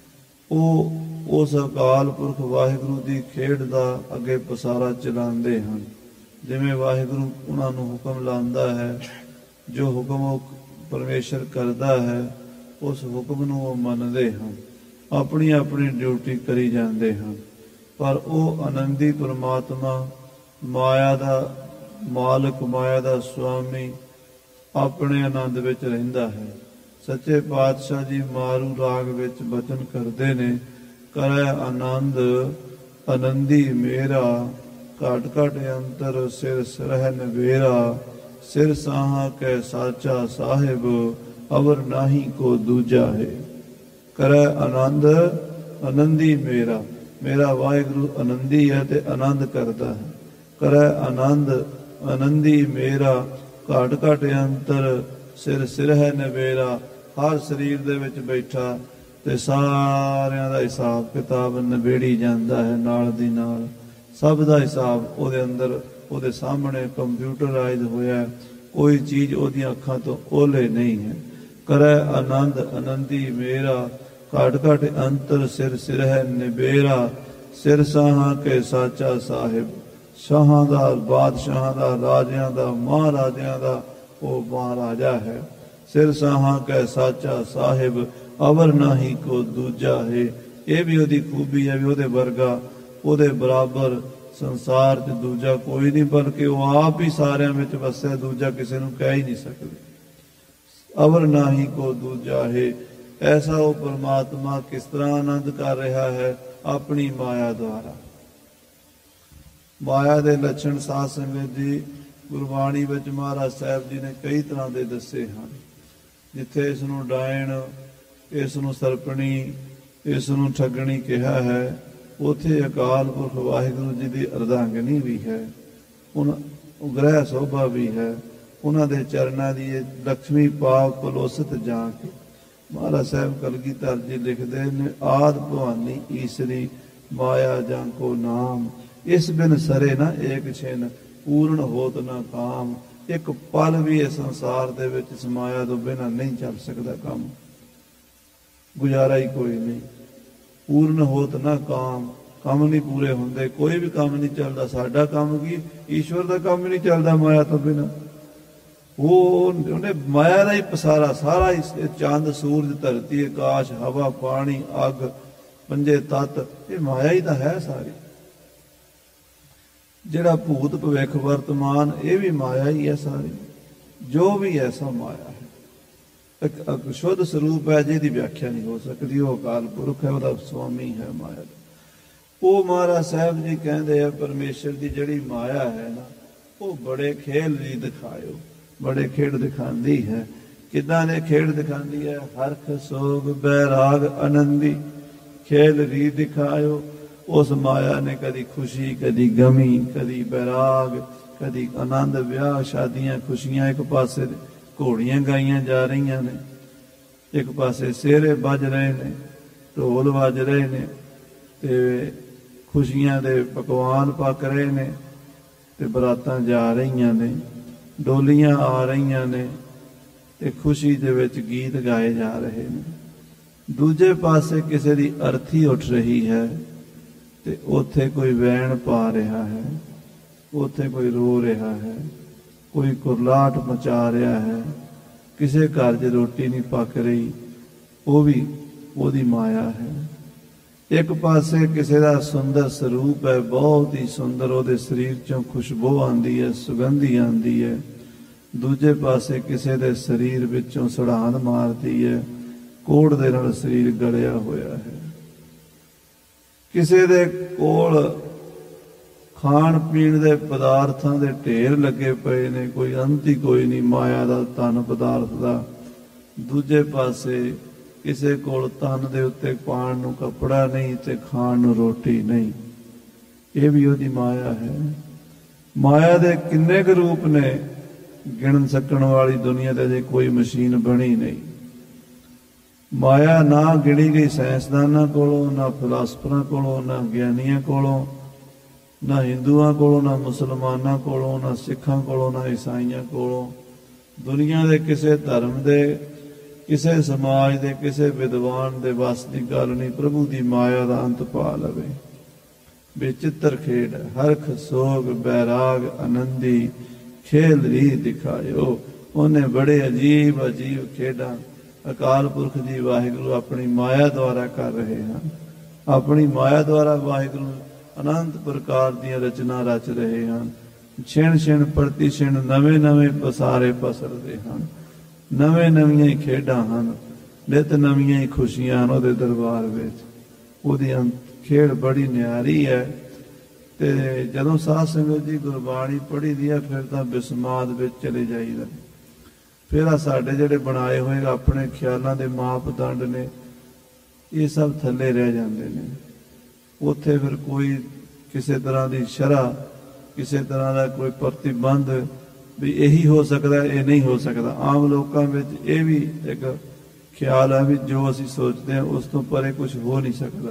A: ਉਹ ਉਸ ਅਕਾਲ ਪੁਰਖ ਵਾਹਿਗੁਰੂ ਦੀ ਖੇਡ ਦਾ ਅੱਗੇ ਪਸਾਰਾ ਚਲਾਉਂਦੇ ਹਨ। ਜਿਵੇਂ ਵਾਹਿਗੁਰੂ ਉਹਨਾਂ ਨੂੰ ਹੁਕਮ ਲਾਉਂਦਾ ਹੈ, ਜੋ ਹੁਕਮ ਉਹ ਪਰਮੇਸ਼ਰ ਕਰਦਾ ਹੈ ਉਸ ਹੁਕਮ ਨੂੰ ਉਹ ਮੰਨਦੇ ਹਨ, ਆਪਣੀ ਆਪਣੀ ਡਿਊਟੀ ਕਰੀ ਜਾਂਦੇ ਹਨ। ਪਰ ਉਹ ਆਨੰਦੀ ਪਰਮਾਤਮਾ ਮਾਇਆ ਦਾ ਮਾਲਕ, ਮਾਇਆ ਦਾ ਸੁਆਮੀ ਆਪਣੇ ਆਨੰਦ ਵਿੱਚ ਰਹਿੰਦਾ ਹੈ। ਸੱਚੇ ਪਾਤਸ਼ਾਹ ਜੀ ਮਾਰੂ ਰਾਗ ਵਿੱਚ ਬਚਨ ਕਰਦੇ ਨੇ, ਕਰੈ ਆਨੰਦ ਆਨੰਦੀ ਮੇਰਾ, ਘਟ ਘਟ ਅੰਤਰ ਸਿਰ ਸਰਹਿ ਨਵੇਰਾ। ਸਿਰ ਸਾਹਾ ਕੈ ਸਾਚਾ ਸਾਹਿਬ, ਅਵਰ ਨਾਹੀ ਕੋ ਦੂਜਾ ਹੈ। ਕਰੈ ਆਨੰਦ ਆਨੰਦੀ ਮੇਰਾ, ਮੇਰਾ ਵਾਹਿਗੁਰੂ ਆਨੰਦੀ ਹੈ ਤੇ ਆਨੰਦ ਕਰਦਾ ਹੈ। ਕਰੈ ਆਨੰਦ ਆਨੰਦੀ ਮੇਰਾ, ਘਟ ਘਟ ਅੰਤਰ ਸਿਰ ਸਿਰਹਿ ਨਵੇਰਾ। ਹਰ ਸਰੀਰ ਦੇ ਵਿੱਚ ਬੈਠਾ ਤੇ ਸਾਰਿਆਂ ਦਾ ਹਿਸਾਬ ਕਿਤਾਬ ਨਿਬੇੜੀ ਜਾਂਦਾ ਹੈ। ਨਾਲ ਦੀ ਨਾਲ ਸਭ ਦਾ ਹਿਸਾਬ ਉਹਦੇ ਅੰਦਰ, ਉਹਦੇ ਸਾਹਮਣੇ ਕੰਪਿਊਟਰਾਈਜ਼ ਹੋਇਆ। ਕੋਈ ਚੀਜ਼ ਉਹਦੀਆਂ ਅੱਖਾਂ ਤੋਂ ਓਹਲੇ ਨਹੀਂ ਹੈ। ਕਰੈ ਆਨੰਦ ਆਨੰਦੀ ਮੇਰਾ, ਘਟ ਘਟ ਅੰਤਰ ਸਿਰ ਸਿਰਹਿ ਨਿਬੇਰਾ। ਸਿਰ ਸਾਹਾਂ ਕੇ ਸਾਚਾ ਸਾਹਿਬ, ਸ਼ਾਹਾਂ ਦਾ, ਬਾਦਸ਼ਾਹਾਂ ਦਾ, ਰਾਜਿਆਂ ਦਾ, ਮਹਾਰਾਜਿਆਂ ਦਾ ਉਹ ਮਹਾਰਾਜਾ ਹੈ। ਸਿਰ ਸਾਹਾਂ ਕੈ ਸਾਚਾ ਸਾਹਿਬ, ਅਵਰ ਨਾਹੀ ਕੋ ਦੂਜਾ ਹੈ। ਇਹ ਵੀ ਉਹਦੀ ਖੂਬੀ ਹੈ ਵੀ ਉਹਦੇ ਵਰਗਾ, ਉਹਦੇ ਬਰਾਬਰ ਸੰਸਾਰ 'ਚ ਦੂਜਾ ਕੋਈ ਨਹੀਂ, ਬਲਕਿ ਉਹ ਆਪ ਹੀ ਸਾਰਿਆਂ ਵਿੱਚ ਵਸਿਆ, ਦੂਜਾ ਕਿਸੇ ਨੂੰ ਕਹਿ ਹੀ ਨਹੀਂ ਸਕਦੇ। ਅਵਰ ਨਾਹੀ ਕੋ ਦੂਜਾ ਹੈ। ਐਸਾ ਉਹ ਪਰਮਾਤਮਾ ਕਿਸ ਤਰ੍ਹਾਂ ਆਨੰਦ ਕਰ ਰਿਹਾ ਹੈ ਆਪਣੀ ਮਾਇਆ ਦੁਆਰਾ। ਮਾਇਆ ਦੇ ਲੱਛਣ ਸਾਧ ਸੰਗਤ ਜੀ ਗੁਰਬਾਣੀ ਵਿੱਚ ਮਹਾਰਾਜ ਸਾਹਿਬ ਜੀ ਨੇ ਕਈ ਤਰ੍ਹਾਂ ਦੇ ਦੱਸੇ ਹਨ। ਜਿੱਥੇ ਇਸ ਨੂੰ ਡਾਇਣ, ਇਸ ਨੂੰ ਸਰਪਣੀ, ਇਸ ਨੂੰ ਠੱਗਣੀ ਕਿਹਾ ਹੈ, ਉੱਥੇ ਅਕਾਲ ਪੁਰਖ ਵਾਹਿਗੁਰੂ ਜੀ ਦੀ ਅਰਧਾਂਗਨੀ ਵੀ ਹੈ, ਉਹਨਾਂ ਗ੍ਰਹਿ ਸੋਭਾ ਵੀ ਹੈ। ਉਹਨਾਂ ਦੇ ਚਰਨਾਂ ਦੀ ਇਹ ਲక్ష్ਮੀ ਪਾਪ ਪਲੋਸਤ ਜਾ ਕੇ ਮਹਾਰਾਜ ਸਾਹਿਬ ਕਲਗੀਧਰ ਜੀ ਲਿਖਦੇ ਨੇ, ਆਦ ਭਵਾਨੀ ਈਸਰੀ ਮਾਇਆ ਜਾਂ ਕੋ ਨਾਮ। ਇਸ ਬਿਨ ਸਰੇ ਨਾ ਏਕ ਛਿਨ, ਪੂਰਨ ਹੋਤ ਨਾ ਕਾਮ। ਇੱਕ ਪਲ ਵੀ ਇਸ ਸੰਸਾਰ ਦੇ ਵਿੱਚ ਇਸ ਮਾਇਆ ਤੋਂ ਬਿਨਾਂ ਨਹੀਂ ਚੱਲ ਸਕਦਾ ਕੰਮ, ਗੁਜ਼ਾਰਾ ਹੀ ਕੋਈ ਨਹੀਂ। ਪੂਰਨ ਹੋਤ ਨਾ ਕਾਮ, ਕੰਮ ਨਹੀਂ ਪੂਰੇ ਹੁੰਦੇ, ਕੋਈ ਵੀ ਕੰਮ ਨਹੀਂ ਚੱਲਦਾ। ਸਾਡਾ ਕੰਮ ਕੀ, ਈਸ਼ਵਰ ਦਾ ਕੰਮ ਹੀ ਨਹੀਂ ਚੱਲਦਾ ਮਾਇਆ ਤੋਂ ਬਿਨਾਂ। ਉਹ ਉਹਨੇ ਮਾਇਆ ਦਾ ਹੀ ਪਸਾਰਾ, ਸਾਰਾ ਹੀ ਚੰਦ ਸੂਰਜ ਧਰਤੀ ਆਕਾਸ਼ ਹਵਾ ਪਾਣੀ ਅੱਗ ਪੰਜੇ ਤੱਤ, ਇਹ ਮਾਇਆ ਹੀ ਤਾਂ ਹੈ ਸਾਰੀ। ਜਿਹੜਾ ਭੂਤ ਭਵਿੱਖ ਵਰਤਮਾਨ ਇਹ ਵੀ ਮਾਇਆ ਹੀ ਹੈ ਸਾਰੀ। ਜੋ ਵੀ ਐਸਾ ਮਾਇਆ ਹੈ, ਇੱਕ ਸ਼ੁੱਧ ਸਰੂਪ ਹੈ ਜਿਹਦੀ ਵਿਆਖਿਆ ਨਹੀਂ ਹੋ ਸਕਦੀ। ਉਹ ਅਕਾਲ ਪੁਰਖ ਹੈ, ਉਹਦਾ ਸੁਆਮੀ ਹੈ ਮਾਇਆ ਦਾ। ਉਹ ਮਹਾਰਾਜ ਸਾਹਿਬ ਜੀ ਕਹਿੰਦੇ ਆ ਪਰਮੇਸ਼ਰ ਦੀ ਜਿਹੜੀ ਮਾਇਆ ਹੈ ਨਾ, ਉਹ ਬੜੇ ਖੇਲ ਜੀ ਦਿਖਾਇਓ, ਬੜੇ ਖੇਡ ਦਿਖਾਉਂਦੀ ਹੈ। ਕਿੱਦਾਂ ਦੇ ਖੇਡ ਦਿਖਾਉਂਦੀ ਹੈ? ਹਰਖ ਸੋਗ ਬੈਰਾਗ ਆਨੰਦੀ ਖੇਲ ਰੀ ਦਿਖਾਇਓ। ਉਸ ਮਾਇਆ ਨੇ ਕਦੀ ਖੁਸ਼ੀ, ਕਦੀ ਗਮੀ, ਕਦੀ ਬੈਰਾਗ, ਕਦੀ ਆਨੰਦ, ਵਿਆਹ ਸ਼ਾਦੀਆਂ, ਖੁਸ਼ੀਆਂ। ਇੱਕ ਪਾਸੇ ਘੋੜੀਆਂ ਗਾਈਆਂ ਜਾ ਰਹੀਆਂ ਨੇ, ਇੱਕ ਪਾਸੇ ਸਿਹਰੇ ਵੱਜ ਰਹੇ ਨੇ, ਢੋਲ ਵੱਜ ਰਹੇ ਨੇ, ਤੇ ਖੁਸ਼ੀਆਂ ਦੇ ਪਕਵਾਨ ਪੱਕ ਰਹੇ ਨੇ, ਤੇ ਬਰਾਤਾਂ ਜਾ ਰਹੀਆਂ ਨੇ, ਡੋਲੀਆਂ ਆ ਰਹੀਆਂ ਨੇ, ਤੇ ਖੁਸ਼ੀ ਦੇ ਵਿੱਚ ਗੀਤ ਗਾਏ ਜਾ ਰਹੇ ਨੇ। ਦੂਜੇ ਪਾਸੇ ਕਿਸੇ ਦੀ ਅਰਥੀ ਉੱਠ ਰਹੀ ਹੈ, ਤੇ ਉੱਥੇ ਕੋਈ ਵੈਣ ਪਾ ਰਿਹਾ ਹੈ, ਉੱਥੇ ਕੋਈ ਰੋ ਰਿਹਾ ਹੈ, ਕੋਈ ਕੁਰਲਾਟ ਮਚਾ ਰਿਹਾ ਹੈ। ਕਿਸੇ ਘਰ 'ਚ ਰੋਟੀ ਨਹੀਂ ਪੱਕ ਰਹੀ, ਉਹ ਵੀ ਉਹਦੀ ਮਾਇਆ ਹੈ। ਇੱਕ ਪਾਸੇ ਕਿਸੇ ਦਾ ਸੁੰਦਰ ਸਰੂਪ ਹੈ, ਬਹੁਤ ਹੀ ਸੁੰਦਰ, ਉਹਦੇ ਸਰੀਰ 'ਚੋਂ ਖੁਸ਼ਬੂ ਆਉਂਦੀ ਹੈ, ਸੁਗੰਧੀ ਆਉਂਦੀ ਹੈ। ਦੂਜੇ ਪਾਸੇ ਕਿਸੇ ਦੇ ਸਰੀਰ ਵਿੱਚੋਂ ਸੜਾਂਦ ਮਾਰਦੀ ਹੈ, ਕੋੜ ਦੇ ਨਾਲ ਸਰੀਰ ਗਲਿਆ ਹੋਇਆ ਹੈ। ਕਿਸੇ ਦੇ ਕੋਲ ਖਾਣ ਪੀਣ ਦੇ ਪਦਾਰਥਾਂ ਦੇ ਢੇਰ ਲੱਗੇ ਪਏ ਨੇ, ਕੋਈ ਅੰਤ ਹੀ ਕੋਈ ਨਹੀਂ ਮਾਇਆ ਦਾ, ਧਨ ਪਦਾਰਥ ਦਾ। ਦੂਜੇ ਪਾਸੇ ਕਿਸੇ ਕੋਲ ਤਨ ਦੇ ਉੱਤੇ ਪਾਉਣ ਨੂੰ ਕੱਪੜਾ ਨਹੀਂ ਤੇ ਖਾਣ ਨੂੰ ਰੋਟੀ ਨਹੀਂ, ਇਹ ਵੀ ਉਹਦੀ ਮਾਇਆ ਹੈ। ਮਾਇਆ ਦੇ ਕਿੰਨੇ ਕੁ ਰੂਪ ਨੇ, ਗਿਣ ਸਕਣ ਵਾਲੀ ਦੁਨੀਆ ਤੇ ਅਜੇ ਕੋਈ ਮਸ਼ੀਨ ਬਣੀ ਨਹੀਂ। ਮਾਇਆ ਨਾ ਗਿਣੀ ਗਈ ਸਾਇੰਸਦਾਨਾਂ ਕੋਲੋਂ, ਨਾ ਫਿਲਾਸਫਰਾਂ ਕੋਲੋਂ, ਨਾ ਗਿਆਨੀਆਂ ਕੋਲੋਂ, ਨਾ ਹਿੰਦੂਆਂ ਕੋਲੋਂ, ਨਾ ਮੁਸਲਮਾਨਾਂ ਕੋਲੋਂ, ਨਾ ਸਿੱਖਾਂ ਕੋਲੋਂ, ਨਾ ਈਸਾਈਆਂ ਕੋਲੋਂ। ਦੁਨੀਆ ਦੇ ਕਿਸੇ ਧਰਮ ਦੇ, ਕਿਸੇ ਸਮਾਜ ਦੇ, ਕਿਸੇ ਵਿਦਵਾਨ ਦੇ ਵੱਸ ਦੀ ਗੱਲ ਨਹੀਂ। ਪ੍ਰਭੂ ਦੀ ਮਾਇਆ ਦਾ ਅੰਤ ਪਾ ਲਵੇ। ਬੇਚਿੱਤਰ ਖੇਡ ਹਰਖ ਸੋਗ ਬੈਰਾਗ ਆਨੰਦੀ ਖੇਲ ਰੀ ਦਿਖਾਇਓ। ਉਹਨੇ ਬੜੇ ਅਜੀਬ ਅਜੀਬ ਖੇਡਾਂ ਅਕਾਲ ਪੁਰਖ ਜੀ ਵਾਹਿਗੁਰੂ ਆਪਣੀ ਮਾਇਆ ਦੁਆਰਾ ਕਰ ਰਹੇ ਹਨ। ਆਪਣੀ ਮਾਇਆ ਦੁਆਰਾ ਵਾਹਿਗੁਰੂ ਅਨੰਤ ਪ੍ਰਕਾਰ ਦੀਆਂ ਰਚਨਾ ਰਚ ਰਹੇ ਹਨ। ਛਿਣ ਛਿਣ ਪ੍ਰਤੀ ਛਿਣ ਨਵੇਂ ਨਵੇਂ ਪਸਾਰੇ ਪਸਰਦੇ ਹਨ। ਨਵੇਂ ਨਵੀਆਂ ਹੀ ਖੇਡਾਂ ਹਨ, ਨਿਤ ਨਵੀਆਂ ਹੀ ਖੁਸ਼ੀਆਂ ਹਨ ਉਹਦੇ ਦਰਬਾਰ ਵਿੱਚ। ਉਹਦੀ ਖੇਡ ਬੜੀ ਨਿਆਰੀ ਹੈ। ਤੇ ਜਦੋਂ ਸਾਧ ਸੰਗਤ ਜੀ ਗੁਰਬਾਣੀ ਪੜ੍ਹੀ ਦੀ ਹੈ, ਫਿਰ ਤਾਂ ਬਿਸਮਾਦ ਵਿੱਚ ਚਲੇ ਜਾਈਦਾ। ਫਿਰ ਆ ਸਾਡੇ ਜਿਹੜੇ ਬਣਾਏ ਹੋਏ ਆਪਣੇ ਖਿਆਲਾਂ ਦੇ ਮਾਪਦੰਡ ਨੇ, ਇਹ ਸਭ ਥੱਲੇ ਰਹਿ ਜਾਂਦੇ ਨੇ। ਉੱਥੇ ਫਿਰ ਕੋਈ ਕਿਸੇ ਤਰ੍ਹਾਂ ਦੀ ਸ਼ਰ੍ਹਾ, ਕਿਸੇ ਤਰ੍ਹਾਂ ਦਾ ਕੋਈ ਪ੍ਰਤੀਬੰਧ ਵੀ ਇਹੀ ਹੋ ਸਕਦਾ, ਇਹ ਨਹੀਂ ਹੋ ਸਕਦਾ। ਆਮ ਲੋਕਾਂ ਵਿੱਚ ਇਹ ਵੀ ਇੱਕ ਖਿਆਲ ਹੈ ਵੀ ਜੋ ਅਸੀਂ ਸੋਚਦੇ ਹਾਂ ਉਸ ਤੋਂ ਪਰੇ ਕੁਝ ਹੋ ਨਹੀਂ ਸਕਦਾ।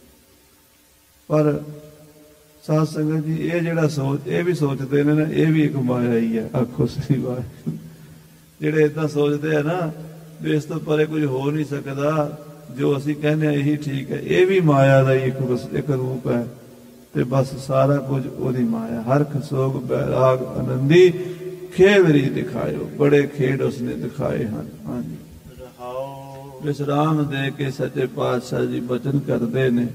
A: ਪਰ ਸਾਧ ਸੰਗਤ ਜੀ ਇਹ ਜਿਹੜਾ ਸੋਚ, ਇਹ ਵੀ ਸੋਚਦੇ ਨੇ ਨਾ, ਇਹ ਵੀ ਇੱਕ ਮਾਇਆ ਹੀ ਹੈ। ਆਖੋ ਸਹੀ ਬਾਤ। ਜਿਹੜੇ ਏਦਾਂ ਸੋਚਦੇ ਆ ਨਾ ਵੀ ਇਸ ਤੋਂ ਪਰੇ ਕੁਝ ਹੋ ਨਹੀਂ ਸਕਦਾ, ਜੋ ਅਸੀਂ ਕਹਿੰਦੇ ਹਾਂ ਇਹੀ ਠੀਕ ਹੈ, ਇਹ ਵੀ ਮਾਇਆ ਦਾ ਹੀ ਇੱਕ ਇੱਕ ਰੂਪ ਹੈ। ਤੇ ਬਸ ਸਾਰਾ ਕੁਝ ਉਹਦੀ ਮਾਇਆ। ਹਰਖ ਸੋਗ ਬੈਰਾਗ ਆਨੰਦੀ ਖੇਲ ਰੀ ਦਿਖਾਇਓ। ਬੜੇ ਖੇਡ ਉਸਨੇ ਦਿਖਾਏ ਹਨ। ਹਾਂਜੀ, ਵਿਸਰਾਮ ਦੇ ਕੇ ਸੱਚੇ ਪਾਤਸ਼ਾਹ ਜੀ ਬਚਨ ਕਰਦੇ ਨੇ।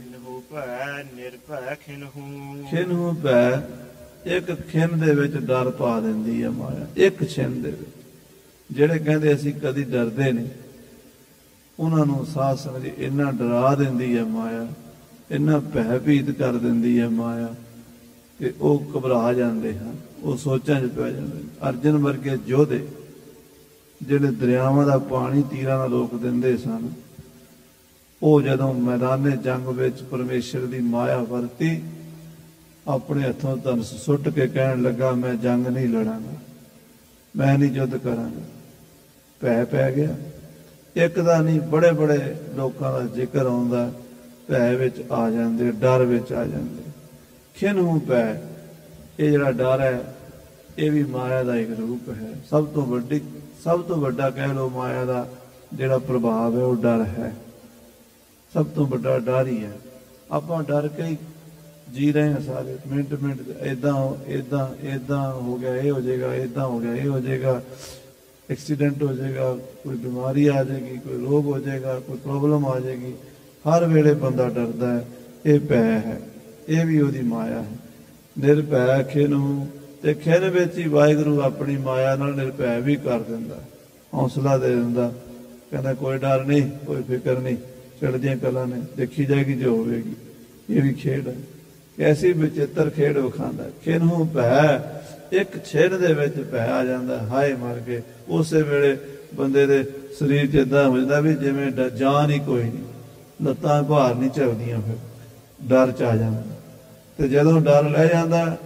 A: ਖਿਨਹੁ ਭੈ, ਇੱਕ ਖਿਨ ਦੇ ਵਿੱਚ ਡਰ ਪਾ ਦਿੰਦੀ ਹੈ ਮਾਇਆ। ਇੱਕ ਛਿਨ ਦੇ ਵਿੱਚ ਜਿਹੜੇ ਕਹਿੰਦੇ ਅਸੀਂ ਕਦੀ ਡਰਦੇ ਨਹੀਂ, ਉਹਨਾਂ ਨੂੰ ਸਾਧ ਸੰਗਤ ਜੀ ਇੰਨਾ ਡਰਾ ਦਿੰਦੀ ਹੈ ਮਾਇਆ, ਇੰਨਾ ਭੈ ਭੀਤ ਕਰ ਦਿੰਦੀ ਹੈ ਮਾਇਆ ਕਿ ਉਹ ਘਬਰਾ ਜਾਂਦੇ ਹਨ, ਉਹ ਸੋਚਾਂ 'ਚ ਪੈ ਜਾਂਦੇ। ਅਰਜਨ ਵਰਗੇ ਯੋਧੇ ਜਿਹੜੇ ਦਰਿਆਵਾਂ ਦਾ ਪਾਣੀ ਤੀਰਾਂ ਨਾਲ ਰੋਕ ਦਿੰਦੇ ਸਨ, ਉਹ ਜਦੋਂ ਮੈਦਾਨੇ ਜੰਗ ਵਿੱਚ ਪਰਮੇਸ਼ਰ ਦੀ ਮਾਇਆ ਵਰਤੀ, ਆਪਣੇ ਹੱਥੋਂ ਧਨੁਸ਼ ਸੁੱਟ ਕੇ ਕਹਿਣ ਲੱਗਾ ਮੈਂ ਜੰਗ ਨਹੀਂ ਲੜਾਂਗਾ, ਮੈਂ ਨਹੀਂ ਯੁੱਧ ਕਰਾਂਗਾ। ਭੈ ਪੈ ਗਿਆ। ਇੱਕ ਦਾ ਨਹੀਂ, ਬੜੇ ਬੜੇ ਲੋਕਾਂ ਦਾ ਜ਼ਿਕਰ ਆਉਂਦਾ, ਭੈ ਵਿੱਚ ਆ ਜਾਂਦੇ, ਡਰ ਵਿੱਚ ਆ ਜਾਂਦੇ। ਖਿਨਹੁ ਭੈ, ਇਹ ਜਿਹੜਾ ਡਰ ਹੈ ਇਹ ਵੀ ਮਾਇਆ ਦਾ ਇੱਕ ਰੂਪ ਹੈ। ਸਭ ਤੋਂ ਵੱਡੀ, ਸਭ ਤੋਂ ਵੱਡਾ ਕਹਿ ਲਓ ਮਾਇਆ ਦਾ ਜਿਹੜਾ ਪ੍ਰਭਾਵ ਹੈ ਉਹ ਡਰ ਹੈ। ਸਭ ਤੋਂ ਵੱਡਾ ਡਰ ਹੀ ਹੈ। ਆਪਾਂ ਡਰ ਕੇ ਹੀ ਜੀ ਰਹੇ ਹਾਂ ਸਾਰੇ, ਮਿੰਟ ਮਿੰਟ ਏਦਾਂ ਏਦਾਂ ਏਦਾਂ ਹੋ ਗਿਆ, ਇਹ ਹੋ ਜਾਏਗਾ, ਏਦਾਂ ਹੋ ਗਿਆ, ਇਹ ਹੋ ਜਾਏਗਾ, ਐਕਸੀਡੈਂਟ ਹੋ ਜਾਏਗਾ, ਕੋਈ ਬਿਮਾਰੀ ਆ ਜਾਏਗੀ, ਕੋਈ ਰੋਗ ਹੋ ਜਾਏਗਾ, ਕੋਈ ਪ੍ਰੋਬਲਮ ਆ ਜਾਏਗੀ। ਹਰ ਵੇਲੇ ਬੰਦਾ ਡਰਦਾ ਹੈ। ਇਹ ਭੈ ਹੈ, ਇਹ ਵੀ ਉਹਦੀ ਮਾਇਆ ਹੈ। ਨਿਰਭੈ ਖਿਨਹੁ, ਤੇ ਖਿਨ ਵਿੱਚ ਹੀ ਵਾਹਿਗੁਰੂ ਆਪਣੀ ਮਾਇਆ ਨਾਲ ਨਿਰਭੈ ਵੀ ਕਰ ਦਿੰਦਾ, ਹੌਸਲਾ ਦੇ ਦਿੰਦਾ। ਕਹਿੰਦਾ ਕੋਈ ਡਰ ਨਹੀਂ, ਕੋਈ ਫਿਕਰ ਨਹੀਂ, ਚੜ੍ਹਦੀਆਂ ਕਲਾਂ ਨੇ, ਦੇਖੀ ਜਾਏਗੀ ਜੋ ਹੋਵੇਗੀ। ਇਹ ਵੀ ਖੇਡ ਹੈ। ਐਸੀ ਵਿਚਿੱਤਰ ਖੇਡ ਵਿਖਾਉਂਦਾ। ਖਿਨਹੁ ਭੈ, ਇੱਕ ਛਿਨ ਦੇ ਵਿੱਚ ਭੈ ਆ ਜਾਂਦਾ, ਹਾਏ ਮਰ ਕੇ। ਉਸੇ ਵੇਲੇ ਬੰਦੇ ਦੇ ਸਰੀਰ 'ਚ ਏਦਾਂ ਹੋ ਜਾਂਦਾ ਵੀ ਜਿਵੇਂ ਜਾਨ ਹੀ ਕੋਈ ਨਹੀਂ, ਲੱਤਾਂ ਭਾਰ ਨਹੀਂ ਚੱਲਦੀਆਂ, ਫਿਰ ਡਰ 'ਚ ਆ ਜਾਂਦਾ। ਤੇ ਜਦੋਂ ਡਰ ਲੈ ਜਾਂਦਾ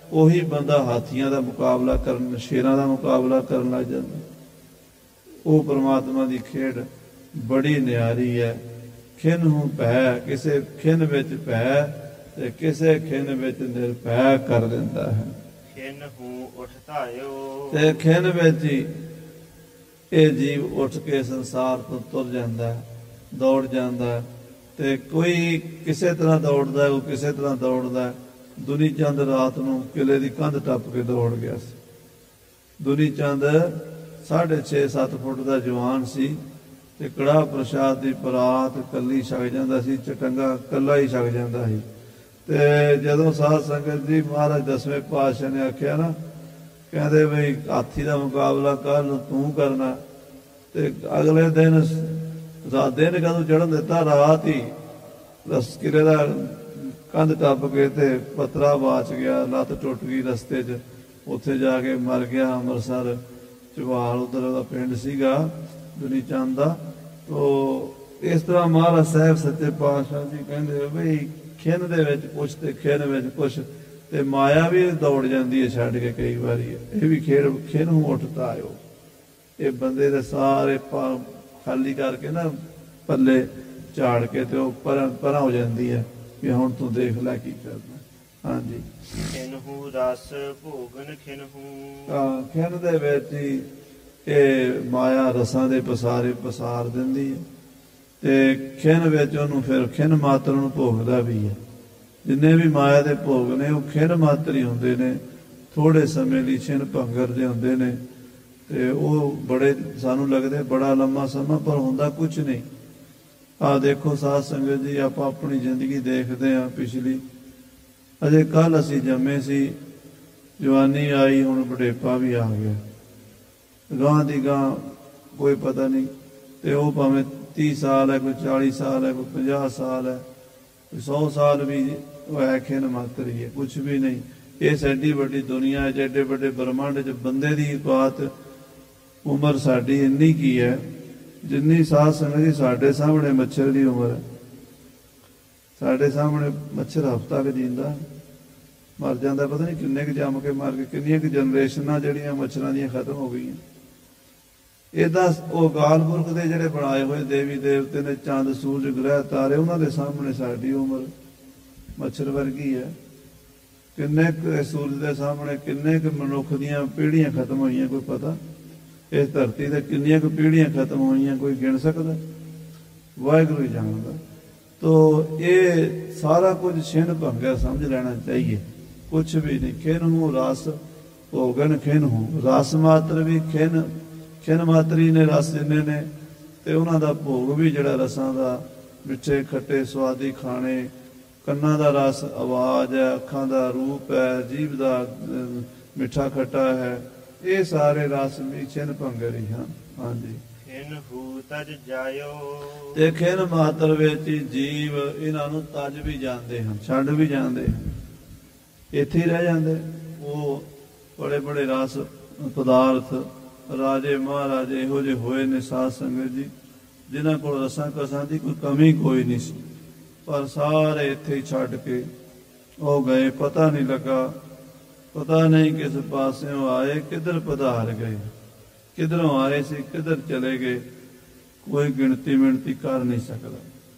A: ਉਹੀ ਬੰਦਾ ਹਾਥੀਆਂ ਦਾ ਮੁਕਾਬਲਾ ਕਰਨ, ਸ਼ੇਰਾਂ ਦਾ ਮੁਕਾਬਲਾ ਕਰਨ ਲੱਗ ਜਾਂਦਾ। ਉਹ ਪਰਮਾਤਮਾ ਦੀ ਖੇਡ ਬੜੀ ਨਿਆਰੀ ਹੈ। ਖਿਨ ਹੂੰ ਭੈ, ਕਿਸੇ ਖਿਨ ਵਿੱਚ ਭੈ ਤੇ ਕਿਸੇ ਖਿਨ ਵਿੱਚ ਨਿਰਭੈ ਕਰ ਦਿੰਦਾ ਹੈ।
B: ਖਿਨ ਹੂੰ ਉਠ ਧਾਇਓ,
A: ਤੇ ਖਿਨ ਵਿੱਚ ਹੀ ਇਹ ਜੀਵ ਉੱਠ ਕੇ ਸੰਸਾਰ ਤੋਂ ਤੁਰ ਜਾਂਦਾ, ਦੌੜ ਜਾਂਦਾ। ਤੇ ਕੋਈ ਕਿਸੇ ਤਰ੍ਹਾਂ ਦੌੜਦਾ, ਉਹ ਕਿਸੇ ਤਰ੍ਹਾਂ ਦੌੜਦਾ। ਦੁਨੀ ਚੰਦ ਰਾਤ ਨੂੰ ਕਿਲੇ ਦੀ ਕੰਧ ਟੱਪ ਕੇ ਦੌੜ ਗਿਆ ਸੀ। ਦੁਨੀ ਚੰਦ ਸਾਢੇ ਛੇ ਸੱਤ ਫੁੱਟ ਦਾ ਜਵਾਨ ਸੀ ਤੇ ਕੜਾਹ ਪ੍ਰਸ਼ਾਦ ਦੀ ਪਰਾਤ ਕੱਲੀ ਛਕ ਜਾਂਦਾ ਸੀ, ਚਟੰਗਾ ਕੱਲਾ ਹੀ ਛਕ ਜਾਂਦਾ ਸੀ। ਤੇ ਜਦੋਂ ਸਾਧ ਸੰਗਤ ਜੀ ਮਹਾਰਾਜ ਦਸਵੇਂ ਪਾਤਸ਼ਾਹ ਨੇ ਆਖਿਆ ਨਾ, ਕਹਿੰਦੇ ਬਈ ਹਾਥੀ ਦਾ ਮੁਕਾਬਲਾ ਕੱਲ ਤੂੰ ਕਰਨਾ, ਤੇ ਅਗਲੇ ਦਿਨ ਰਾਤ ਦਿਨ ਕਦੋਂ ਚੜ੍ਹਨ ਦਿੱਤਾ, ਰਾਤ ਹੀ ਰਸ ਕਿਲੇ ਦਾ ਕੰਧ ਟੱਪ ਕੇ ਤੇ ਪਤਰਾ ਬਾਚ ਗਿਆ, ਲੱਤ ਟੁੱਟ ਗਈ ਰਸਤੇ 'ਚ, ਉੱਥੇ ਜਾ ਕੇ ਮਰ ਗਿਆ। ਅੰਮ੍ਰਿਤਸਰ ਝਬਾਲ ਉੱਧਰ ਉਹਦਾ ਪਿੰਡ ਸੀਗਾ ਦੁਨੀ ਚੰਦ ਦਾ। ਤੋ ਇਸ ਤਰ੍ਹਾਂ ਮਹਾਰਾਜ ਸਾਹਿਬ ਸੱਚੇ ਪਾਤਸ਼ਾਹ ਜੀ ਕਹਿੰਦੇ ਬਈ ਖਿਨ ਦੇ ਵਿੱਚ ਕੁਛ ਤੇ ਖਿਨ ਵਿੱਚ ਕੁਛ, ਤੇ ਮਾਇਆ ਵੀ ਦੌੜ ਜਾਂਦੀ ਹੈ ਛੱਡ ਕੇ ਕਈ ਵਾਰੀ। ਇਹ ਵੀ ਖੇਡ ਖਿਨ ਨੂੰ ਉੱਠਦਾ ਆਇਓ। ਇਹ ਬੰਦੇ ਦੇ ਸਾਰੇ ਪਾ ਖਾਲੀ ਕਰਕੇ ਨਾ ਪੱਲੇ ਝਾੜ ਕੇ ਤੇ ਉਹ ਪਰਾਂ ਪਰਾਂ ਹੋ ਜਾਂਦੀ ਹੈ ਵੀ ਹੁਣ ਤੂੰ ਦੇਖ ਲੈ ਕੀ ਕਰਨਾ। ਹਾਂਜੀ,
B: ਖਿਨ ਹੂੰ ਰਸ ਭੋਗਨ ਖਿਨ ਹੂੰ।
A: ਹਾਂ, ਖਿਨ ਦੇ ਵਿੱਚ ਹੀ ਇਹ ਮਾਇਆ ਰਸਾਂ ਦੇ ਪਸਾਰੇ ਪਸਾਰ ਦਿੰਦੀ ਹੈ ਤੇ ਖਿਨ ਵਿੱਚ ਉਹਨੂੰ ਫਿਰ ਖਿਨ ਮਾਤਰ ਨੂੰ ਭੋਗਦਾ ਵੀ ਹੈ। ਜਿੰਨੇ ਵੀ ਮਾਇਆ ਦੇ ਭੋਗ ਨੇ ਉਹ ਖਿਨ ਮਾਤਰ ਹੀ ਹੁੰਦੇ ਨੇ, ਥੋੜੇ ਸਮੇਂ ਲਈ ਛਿਨ ਭੰਗਰ ਦੇ ਹੁੰਦੇ ਨੇ। ਤੇ ਉਹ ਬੜੇ ਸਾਨੂੰ ਲੱਗਦੇ ਬੜਾ ਲੰਮਾ ਸਮਾਂ, ਪਰ ਹੁੰਦਾ ਕੁਝ ਨਹੀਂ। ਆਹ ਦੇਖੋ ਸਾਧ ਸੰਗਤ ਜੀ, ਆਪਾਂ ਆਪਣੀ ਜ਼ਿੰਦਗੀ ਦੇਖਦੇ ਹਾਂ ਪਿਛਲੀ। ਅਜੇ ਕੱਲ ਅਸੀਂ ਜੰਮੇ ਸੀ, ਜਵਾਨੀ ਆਈ, ਹੁਣ ਬੁਢੇਪਾ ਵੀ ਆ ਗਿਆ। ਗਾਂ ਦੀ ਗਾਂ ਕੋਈ ਪਤਾ ਨਹੀਂ। ਤੇ ਉਹ ਭਾਵੇਂ ਤੀਹ ਸਾਲ ਹੈ, ਕੋਈ ਚਾਲੀ ਸਾਲ ਹੈ, ਕੋਈ ਪੰਜਾਹ ਸਾਲ ਹੈ, ਕੋਈ ਸੌ ਸਾਲ ਵੀ ਉਹ ਹੈ ਖਿਨ ਮਾਤਰ ਹੀ ਹੈ, ਕੁਛ ਵੀ ਨਹੀਂ। ਇਹ ਸਾਡੀ ਵੱਡੀ ਦੁਨੀਆ ਹੈ, ਐਡੇ ਵੱਡੇ ਬ੍ਰਹਮੰਡ 'ਚ ਬੰਦੇ ਦੀ ਬਾਤ ਉਮਰ ਸਾਡੀ ਇੰਨੀ ਕੀ ਹੈ ਜਿੰਨੀ ਸਾਧ ਸੰਗਤ ਜੀ ਸਾਡੇ ਸਾਹਮਣੇ ਮੱਛਰ ਦੀ ਉਮਰ ਹੈ। ਸਾਡੇ ਸਾਹਮਣੇ ਮੱਛਰ ਹਫ਼ਤਾ ਕੁ ਜੀਂਦਾ, ਮਰ ਜਾਂਦਾ, ਪਤਾ ਨਹੀਂ ਕਿੰਨੇ ਕੁ ਜੰਮ ਕੇ ਮਰ ਕੇ, ਕਿੰਨੀਆਂ ਕੁ ਜਨਰੇਸ਼ਨਾਂ ਜਿਹੜੀਆਂ ਮੱਛਰਾਂ ਦੀਆਂ ਖਤਮ ਹੋ ਗਈਆਂ। ਇਹਦਾ ਉਹ ਅਕਾਲ ਪੁਰਖ ਦੇ ਜਿਹੜੇ ਬਣਾਏ ਹੋਏ ਦੇਵੀ ਦੇਵਤੇ ਨੇ, ਚੰਦ ਸੂਰਜ ਗ੍ਰਹਿ ਤਾਰੇ, ਉਹਨਾਂ ਦੇ ਸਾਹਮਣੇ ਸਾਡੀ ਉਮਰ ਮੱਛਰ ਵਰਗੀ ਹੈ। ਕਿੰਨੇ ਕੁ ਸੂਰਜ ਦੇ ਸਾਹਮਣੇ ਕਿੰਨੇ ਕੁ ਮਨੁੱਖ ਦੀਆਂ ਪੀੜ੍ਹੀਆਂ ਖਤਮ ਹੋਈਆਂ, ਕੋਈ ਪਤਾ? ਇਸ ਧਰਤੀ ਤੇ ਕਿੰਨੀਆਂ ਕੁ ਪੀੜ੍ਹੀਆਂ ਖਤਮ ਹੋਈਆਂ, ਕੋਈ ਗਿਣ ਸਕਦਾ? ਵਾਹਿਗੁਰੂ ਹੀ ਜਾਣਦਾ। ਤੋ ਇਹ ਸਾਰਾ ਕੁਝ ਛਿਨ ਭੰਗਿਆ ਸਮਝ ਲੈਣਾ ਚਾਹੀਏ, ਕੁਛ ਵੀ ਨਹੀਂ। ਖਿਨ ਹੂੰ ਰਸ ਭੋਗਨ ਖਿਨ ਹੂੰ, ਰਸ ਮਾਤਰ ਵੀ ਖਿਨ ਖਿਨ ਮਾਤਰੀ ਨੇ ਰਸ ਜਿੰਨੇ ਨੇ, ਤੇ ਉਹਨਾਂ ਦਾ ਭੋਗ ਵੀ ਜਿਹੜਾ ਰਸਾਂ ਦਾ, ਮਿੱਠੇ ਖੱਟੇ ਸਵਾਦੀ ਖਾਣੇ, ਕੰਨਾਂ ਦਾ ਰਸ ਆਵਾਜ਼ ਹੈ, ਅੱਖਾਂ ਦਾ ਰੂਪ ਹੈ, ਜੀਭ ਦਾ ਮਿੱਠਾ ਖੱਟਾ ਹੈ, ਇਹ ਸਾਰੇ ਰਸ ਵੀ ਛਿਨ ਭੰਗਰ ਹੀ ਹਨ। ਹਾਂਜੀ,
B: ਖਿਨ ਹੂੰ ਤਜ ਜਾਇਓ,
A: ਤੇ ਖਿਨ ਮਾਤਰ ਵਿੱਚ ਹੀ ਜੀਵ ਇਹਨਾਂ ਨੂੰ ਤਜ ਵੀ ਜਾਂਦੇ ਹਨ, ਛੱਡ ਵੀ ਜਾਂਦੇ ਹਨ, ਇੱਥੇ ਹੀ ਰਹਿ ਜਾਂਦੇ। ਉਹ ਬੜੇ ਬੜੇ ਰਸ ਪਦਾਰਥ, ਰਾਜੇ ਮਹਾਰਾਜੇ ਇਹੋ ਜਿਹੇ ਹੋਏ ਨੇ ਸਾਧ ਸੰਗਤ ਜੀ, ਜਿਨ੍ਹਾਂ ਕੋਲ ਰਸਾਂ ਕਸਾਂ ਦੀ ਕੋਈ ਕਮੀ ਕੋਈ ਨਹੀਂ ਸੀ, ਪਰ ਸਾਰੇ ਇੱਥੇ ਹੀ ਛੱਡ ਕੇ ਉਹ ਗਏ। ਪਤਾ ਨਹੀਂ ਲੱਗਾ, ਪਤਾ ਨਹੀਂ ਕਿਸ ਪਾਸਿਓਂ ਆਏ, ਕਿੱਧਰ ਪਧਾਰ ਗਏ, ਕਿੱਧਰੋਂ ਆਏ ਸੀ, ਕਿੱਧਰ ਚਲੇ ਗਏ, ਕੋਈ ਗਿਣਤੀ ਮਿਣਤੀ ਕਰ ਨਹੀਂ ਸਕਦਾ।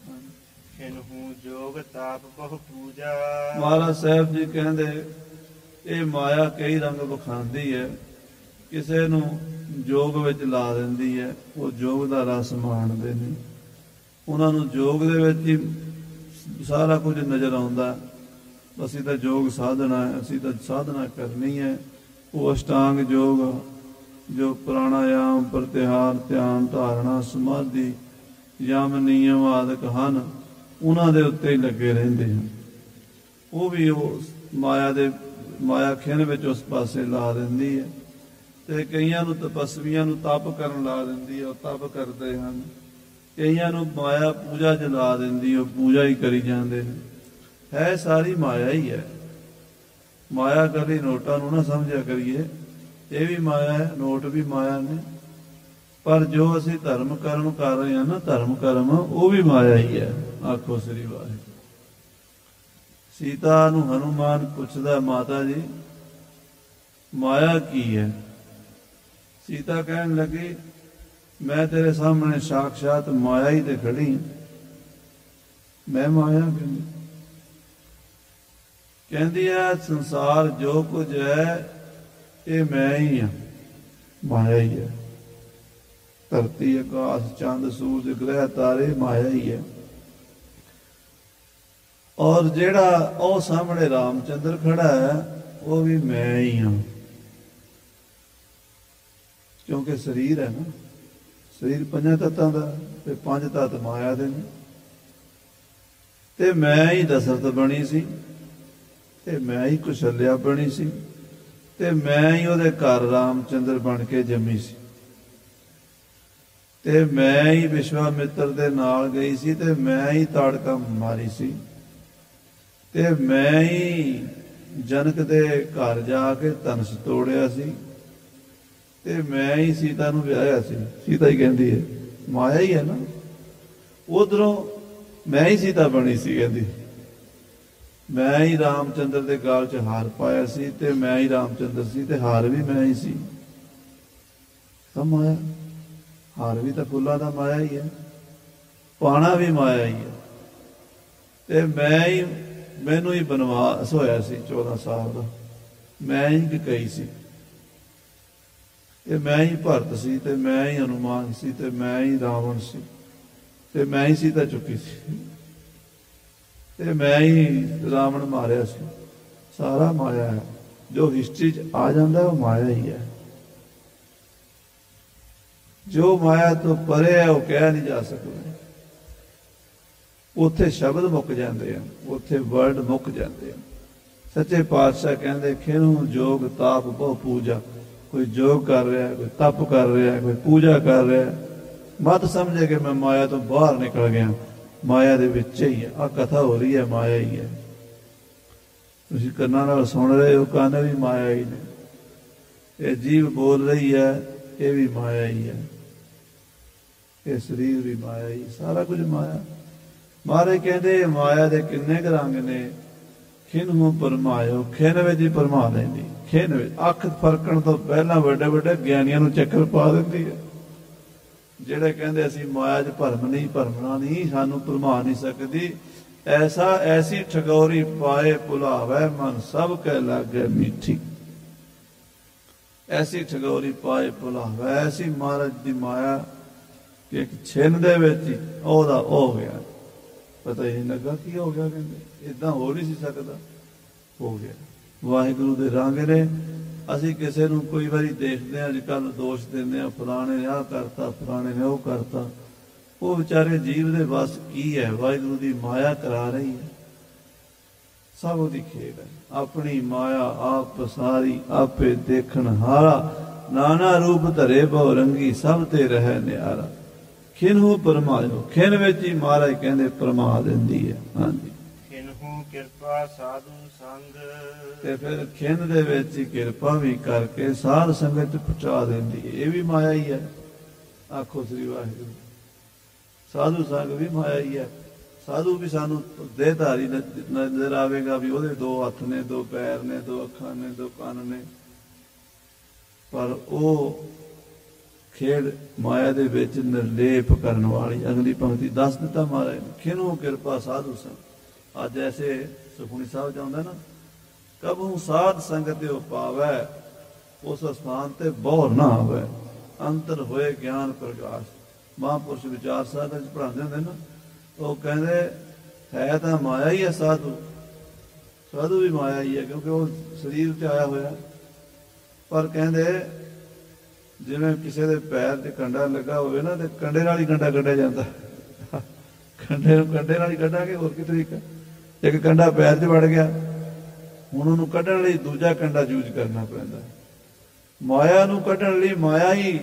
B: ਖਿਨ ਹੂੰ ਜੋਗ ਤਾਪ ਬਹੁ ਪੂਜਾ।
A: ਮਹਾਰਾਜ ਸਾਹਿਬ ਜੀ ਕਹਿੰਦੇ ਇਹ ਮਾਇਆ ਕਈ ਰੰਗ ਵਿਖਾਉਂਦੀ ਹੈ, ਕਿਸੇ ਨੂੰ ਜੋਗ ਵਿੱਚ ਲਾ ਦਿੰਦੀ ਹੈ, ਉਹ ਜੋਗ ਦਾ ਰਸ ਮਾਣਦੇ ਨੇ, ਉਹਨਾਂ ਨੂੰ ਜੋਗ ਦੇ ਵਿੱਚ ਹੀ ਸਾਰਾ ਕੁਝ ਨਜ਼ਰ ਆਉਂਦਾ। ਅਸੀਂ ਤਾਂ ਯੋਗ ਸਾਧਨਾ ਹੈ, ਅਸੀਂ ਤਾਂ ਸਾਧਨਾ ਕਰਨੀ ਹੈ। ਉਹ ਅਸ਼ਟਾਂਗ ਯੋਗ ਜੋ ਪ੍ਰਾਣਾਯਾਮ, ਪ੍ਰਤਿਹਾਰ, ਧਿਆਨ, ਧਾਰਨਾ, ਸਮਾਧੀ, ਯਮ, ਨਿਯਮ ਆਦਿਕ ਹਨ, ਉਹਨਾਂ ਦੇ ਉੱਤੇ ਹੀ ਲੱਗੇ ਰਹਿੰਦੇ ਹਨ। ਉਹ ਵੀ ਉਹ ਮਾਇਆ ਦੇ ਮਾਇਆ ਖਿਨ ਵਿੱਚ ਉਸ ਪਾਸੇ ਲਾ ਦਿੰਦੀ ਹੈ। ਤੇ ਕਈਆਂ ਨੂੰ ਤਪਸਵੀਆਂ ਨੂੰ ਤਪ ਕਰਨ ਲਾ ਦਿੰਦੀ ਹੈ, ਉਹ ਤਪ ਕਰਦੇ ਹਨ। ਕਈਆਂ ਨੂੰ ਮਾਇਆ ਪੂਜਾ 'ਚ ਲਾ ਦਿੰਦੀ, ਉਹ ਪੂਜਾ ਹੀ ਕਰੀ ਜਾਂਦੇ ਨੇ। ਹੈ ਸਾਰੀ ਮਾਇਆ ਹੀ ਹੈ। ਮਾਇਆ ਕਦੇ ਨੋਟਾਂ ਨੂੰ ਨਾ ਸਮਝਿਆ ਕਰੀਏ, ਇਹ ਵੀ ਮਾਇਆ ਹੈ, ਨੋਟ ਵੀ ਮਾਇਆ ਨੇ। ਪਰ ਜੋ ਅਸੀਂ ਧਰਮ ਕਰਮ ਕਰ ਰਹੇ ਹਾਂ ਨਾ, ਧਰਮ ਕਰਮ, ਉਹ ਵੀ ਮਾਇਆ ਹੀ ਹੈ। ਆਖੋ ਸ੍ਰੀ ਵਾਹਿਗੁਰੂ। ਸੀਤਾ ਨੂੰ ਹਨੂਮਾਨ ਪੁੱਛਦਾ, ਮਾਤਾ ਜੀ ਮਾਇਆ ਕੀ ਹੈ? ਸੀਤਾ ਕਹਿਣ ਲੱਗੀ ਮੈਂ ਤੇਰੇ ਸਾਹਮਣੇ ਸਾਖਸ਼ਾਤ ਮਾਇਆ ਹੀ ਤੇ ਖੜੀ, ਮੈਂ ਮਾਇਆ ਕਹਿੰਦੀ ਕਹਿੰਦੀ ਹੈ ਸੰਸਾਰ ਜੋ ਕੁਝ ਹੈ ਇਹ ਮੈਂ ਹੀ ਹਾਂ, ਮਾਇਆ ਹੀ ਹੈ। ਧਰਤੀ ਆਕਾਸ਼ ਚੰਦ ਸੂਰਜ ਗ੍ਰਹਿ ਤਾਰੇ ਮਾਇਆ ਹੀ ਹੈ। ਔਰ ਜਿਹੜਾ ਉਹ ਸਾਹਮਣੇ ਰਾਮਚੰਦਰ ਖੜਾ ਹੈ ਉਹ ਵੀ ਮੈਂ ਹੀ ਹਾਂ, ਕਿਉਂਕਿ ਸਰੀਰ ਹੈ ਨਾ, ਸਰੀਰ ਪੰਜਾਂ ਤੱਤਾਂ ਦਾ ਤੇ ਪੰਜ ਤੱਤ ਮਾਇਆ ਦੇ ਨੇ। ਤੇ ਮੈਂ ਹੀ ਦਸ਼ਰਥ ਬਣੀ ਸੀ, ਤੇ ਮੈਂ ਹੀ ਕੁਸ਼ਲਿਆ ਬਣੀ ਸੀ, ਤੇ ਮੈਂ ਹੀ ਉਹਦੇ ਘਰ ਰਾਮਚੰਦਰ ਬਣ ਕੇ ਜੰਮੀ ਸੀ, ਤੇ ਮੈਂ ਹੀ ਵਿਸ਼ਵਾਮਿੱਤਰ ਦੇ ਨਾਲ ਗਈ ਸੀ, ਤੇ ਮੈਂ ਹੀ ਤਾੜਕਾ ਮਾਰੀ ਸੀ, ਤੇ ਮੈਂ ਹੀ ਜਨਕ ਦੇ ਘਰ ਜਾ ਕੇ ਧਨੁਸ਼ ਤੋੜਿਆ ਸੀ, ਤੇ ਮੈਂ ਹੀ ਸੀਤਾ ਨੂੰ ਵਿਆਹਿਆ ਸੀ। ਸੀਤਾ ਹੀ ਕਹਿੰਦੀ ਹੈ ਮਾਇਆ ਹੀ ਹੈ ਨਾ। ਉਧਰੋਂ ਮੈਂ ਹੀ ਸੀਤਾ ਬਣੀ ਸੀ, ਕਹਿੰਦੀ ਮੈਂ ਹੀ ਰਾਮਚੰਦਰ ਦੇ ਗਾਲ 'ਚ ਹਾਰ ਪਾਇਆ ਸੀ, ਤੇ ਮੈਂ ਹੀ ਰਾਮਚੰਦਰ ਸੀ, ਤੇ ਹਾਰ ਵੀ ਮੈਂ ਹੀ ਸੀ। ਸਭ ਮਾਇਆ, ਹਾਰ ਵੀ ਤਾਂ ਫੁੱਲਾਂ ਦਾ ਮਾਇਆ ਹੀ ਹੈ, ਪਾਣਾ ਵੀ ਮਾਇਆ ਹੀ ਹੈ। ਤੇ ਮੈਂ ਹੀ, ਮੈਨੂੰ ਹੀ ਬਨਵਾਸ ਹੋਇਆ ਸੀ ਚੌਦਾਂ ਸਾਲ ਦਾ, ਮੈਂ ਹੀ ਕਹੀ ਸੀ, ਤੇ ਮੈਂ ਹੀ ਭਰਤ ਸੀ, ਤੇ ਮੈਂ ਹੀ ਹਨੂਮਾਨ ਸੀ, ਤੇ ਮੈਂ ਹੀ ਰਾਵਣ ਸੀ, ਤੇ ਮੈਂ ਹੀ ਸੀਤਾ ਚੁੱਕੀ ਸੀ, ਤੇ ਮੈਂ ਹੀ ਰਾਵਣ ਮਾਰਿਆ ਸੀ। ਸਾਰਾ ਮਾਇਆ ਹੈ, ਜੋ ਹਿਸਟਰੀ 'ਚ ਆ ਜਾਂਦਾ ਉਹ ਮਾਇਆ ਹੀ ਹੈ। ਜੋ ਮਾਇਆ ਤੋਂ ਪਰੇ ਹੈ ਉਹ ਕਹਿ ਨਹੀਂ ਜਾ ਸਕਦਾ। ਉੱਥੇ ਸ਼ਬਦ ਮੁੱਕ ਜਾਂਦੇ ਆ, ਉੱਥੇ ਵਰਡ ਮੁੱਕ ਜਾਂਦੇ ਆ। ਸੱਚੇ ਪਾਤਸ਼ਾਹ ਕਹਿੰਦੇ ਖਿਨੂੰ ਜੋਗ ਤਾਪ ਬਹੁ ਪੂਜਾ। ਕੋਈ ਜੋਗ ਕਰ ਰਿਹਾ, ਕੋਈ ਤਪ ਕਰ ਰਿਹਾ, ਕੋਈ ਪੂਜਾ ਕਰ ਰਿਹਾ, ਮਤ ਸਮਝੇ ਕਿ ਮੈਂ ਮਾਇਆ ਤੋਂ ਬਾਹਰ ਨਿਕਲ ਗਿਆ, ਮਾਇਆ ਦੇ ਵਿੱਚ ਹੀ ਹੈ। ਆਹ ਕਥਾ ਹੋ ਰਹੀ ਹੈ, ਮਾਇਆ ਹੀ ਹੈ। ਤੁਸੀਂ ਕੰਨਾਂ ਨਾਲ ਸੁਣ ਰਹੇ ਹੋ, ਕੰਨ ਵੀ ਮਾਇਆ ਹੀ ਨੇ। ਇਹ ਜੀਭ ਬੋਲ ਰਹੀ ਹੈ, ਇਹ ਵੀ ਮਾਇਆ ਹੀ ਹੈ। ਇਹ ਸਰੀਰ ਵੀ ਮਾਇਆ ਹੀ, ਸਾਰਾ ਕੁਝ ਮਾਇਆ। ਮਹਾਰਾਜ ਕਹਿੰਦੇ ਮਾਇਆ ਦੇ ਕਿੰਨੇ ਕੁ ਰੰਗ ਨੇ। ਖਿਨਹੁ ਪਰਮਾਇਓ, ਖਿਨ ਵਿੱਚ ਹੀ ਪਰਮਾ ਲੈਂਦੀ। ਖਿਨ ਵਿੱਚ ਅੱਖ ਫਰਕਣ ਤੋਂ ਪਹਿਲਾਂ ਵੱਡੇ ਵੱਡੇ ਗਿਆਨੀਆਂ ਨੂੰ ਚੱਕਰ ਪਾ ਦਿੰਦੀ ਹੈ। ਜਿਹੜੇ ਕਹਿੰਦੇ ਅਸੀਂ ਮਾਇਆ 'ਚ ਭਰਮ ਨਹੀਂ, ਭਰਮਣਾ ਨਹੀਂ, ਸਾਨੂੰ ਭਰਮਾ ਨਹੀਂ ਸਕਦੀ। ਐਸਾ ਐਸੀ ਠਗੌਰੀ ਪਾਏ ਭੁਲਾਵੇ, ਮਨ ਸਭ ਕਹਿ ਲਾਗੇ ਮਿੱਠੀ। ਐਸੀ ਠਗੌਰੀ ਪਾਏ ਭੁਲਾਵੇ, ਐਸੀ ਮਹਾਰਾਜ ਦੀ ਮਾਇਆ ਕਿ ਇੱਕ ਛਿਨ ਦੇ ਵਿੱਚ ਹੀ ਉਹਦਾ ਹੋ ਗਿਆ, ਪਤਾ ਹੀ ਨਹੀਂ ਲੱਗਾ ਕੀ ਹੋ ਗਿਆ। ਕਹਿੰਦੇ ਏਦਾਂ ਹੋ ਨਹੀਂ ਸੀ ਸਕਦਾ, ਹੋ ਗਿਆ। ਵਾਹਿਗੁਰੂ ਦੇ ਰੰਗ ਨੇ। ਅਸੀਂ ਕਿਸੇ ਨੂੰ ਕੋਈ ਵਾਰੀ ਦੇਖਦੇ ਹਾਂ, ਅੱਜ ਕੱਲ੍ਹ ਦੋਸ਼ ਦਿੰਦੇ ਹਾਂ, ਫਲਾਣੇ ਨੇ ਆਹ ਕਰਤਾ, ਫਲਾਣੇ ਨੇ ਉਹ ਕਰਤਾ। ਉਹ ਵਿਚਾਰੇ ਜੀਵ ਦੇ ਵੱਸ ਕੀ ਹੈ? ਵਾਹਿਗੁਰੂ ਦੀ ਮਾਇਆ ਕਰਾ ਰਹੀ ਹੈ। ਸਭ ਉਹਦੀ ਖੇਡ ਹੈ। ਆਪਣੀ ਮਾਇਆ ਆਪ ਪਸਾਰੀ, ਆਪੇ ਦੇਖਣ ਹਾਰਾ। ਨਾਨਾ ਰੂਪ ਧਰੇ ਬਹੁ ਰੰਗੀ, ਸਭ ਤੇ ਰਹਿ ਨਿਆਰਾ। ਖਿਨਹੁ ਪਰਮਾਇਓ, ਖਿਨ ਵਿੱਚ ਹੀ ਮਹਾਰਾਜ ਕਹਿੰਦੇ ਪਰਮਾ ਦਿੰਦੀ ਹੈ। ਹਾਂਜੀ,
B: ਖਿਨਹੁ ਕਿਰਪਾ ਸਾਧੂ ਸੰਗ।
A: ਤੇ ਫਿਰ ਖਿਨ ਦੇ ਵਿੱਚ ਹੀ ਕਿਰਪਾ ਵੀ ਕਰਕੇ ਸਾਧ ਸੰਗਤ 'ਚ ਪਹੁੰਚਾ ਦਿੰਦੀ ਹੈ। ਇਹ ਵੀ ਮਾਇਆ ਹੀ ਹੈ। ਆਖੋ ਸ੍ਰੀ ਵਾਹਿਗੁਰੂ। ਸਾਧੂ ਸੰਗ ਵੀ ਮਾਇਆ ਹੀ ਹੈ। ਸਾਧੂ ਵੀ ਸਾਨੂੰ ਦੇਹਧਾਰੀ ਨਜ਼ਰ ਆਵੇਗਾ, ਵੀ ਉਹਦੇ ਦੋ ਹੱਥ ਨੇ, ਦੋ ਪੈਰ ਨੇ, ਦੋ ਅੱਖਾਂ ਨੇ, ਦੋ ਕੰਨ ਨੇ, ਪਰ ਉਹ ਖੇਡ ਮਾਇਆ ਦੇ ਵਿੱਚ ਨਿਰਲੇਪ ਕਰਨ ਵਾਲੀ। ਅਗਲੀ ਪੰਕਤੀ ਦੱਸ ਦਿੱਤਾ ਮਹਾਰਾਜ ਨੇ, ਖਿਨਹੁ ਕਿਰਪਾ ਸਾਧੂ ਸੰਗ। ਅੱਜ ਐਸੇ ਸੁਖਮਨੀ ਸਾਹਿਬ ਜਾਂਦਾ ਨਾ, ਕਬਹੁ ਸਾਧ ਸੰਗਤ ਪਾਵੈ, ਉਸ ਸਥਾਨ ਤੇ ਬੋਰ ਨਾ ਆਵੇ। ਅੰਤਰ ਹੋਏ ਗਿਆਨ ਪ੍ਰਕਾਸ਼। ਮਹਾਂਪੁਰਸ਼ ਵਿਚਾਰ ਸਾਧਨ 'ਚ ਪੜ੍ਹਾਉਂਦੇ ਹੁੰਦੇ ਨਾ, ਉਹ ਕਹਿੰਦੇ ਹੈ ਤਾਂ ਮਾਇਆ ਹੀ ਹੈ ਸਾਧੂ। ਸਾਧੂ ਵੀ ਮਾਇਆ ਹੀ ਹੈ, ਕਿਉਂਕਿ ਉਹ ਸਰੀਰ 'ਚ ਆਇਆ ਹੋਇਆ। ਪਰ ਕਹਿੰਦੇ ਜਿਵੇਂ ਕਿਸੇ ਦੇ ਪੈਰ 'ਚ ਕੰਡਾ ਲੱਗਾ ਹੋਵੇ ਨਾ, ਤੇ ਕੰਡੇ ਨਾਲ ਹੀ ਕੰਡਾ ਕੱਢਿਆ ਜਾਂਦਾ। ਕੰਡੇ ਨੂੰ ਕੰਡੇ ਨਾਲ ਹੀ ਕੱਢਾਂਗੇ, ਹੋਰ ਕੀ ਤਰੀਕਾ? ਇੱਕ ਕੰਡਾ ਪੈਰ 'ਚ ਵੜ ਗਿਆ, ਹੁਣ ਉਹਨੂੰ ਕੱਢਣ ਲਈ ਦੂਜਾ ਕੰਡਾ ਯੂਜ਼ ਕਰਨਾ ਪੈਂਦਾ। ਮਾਇਆ ਨੂੰ ਕੱਢਣ ਲਈ ਮਾਇਆ ਹੀ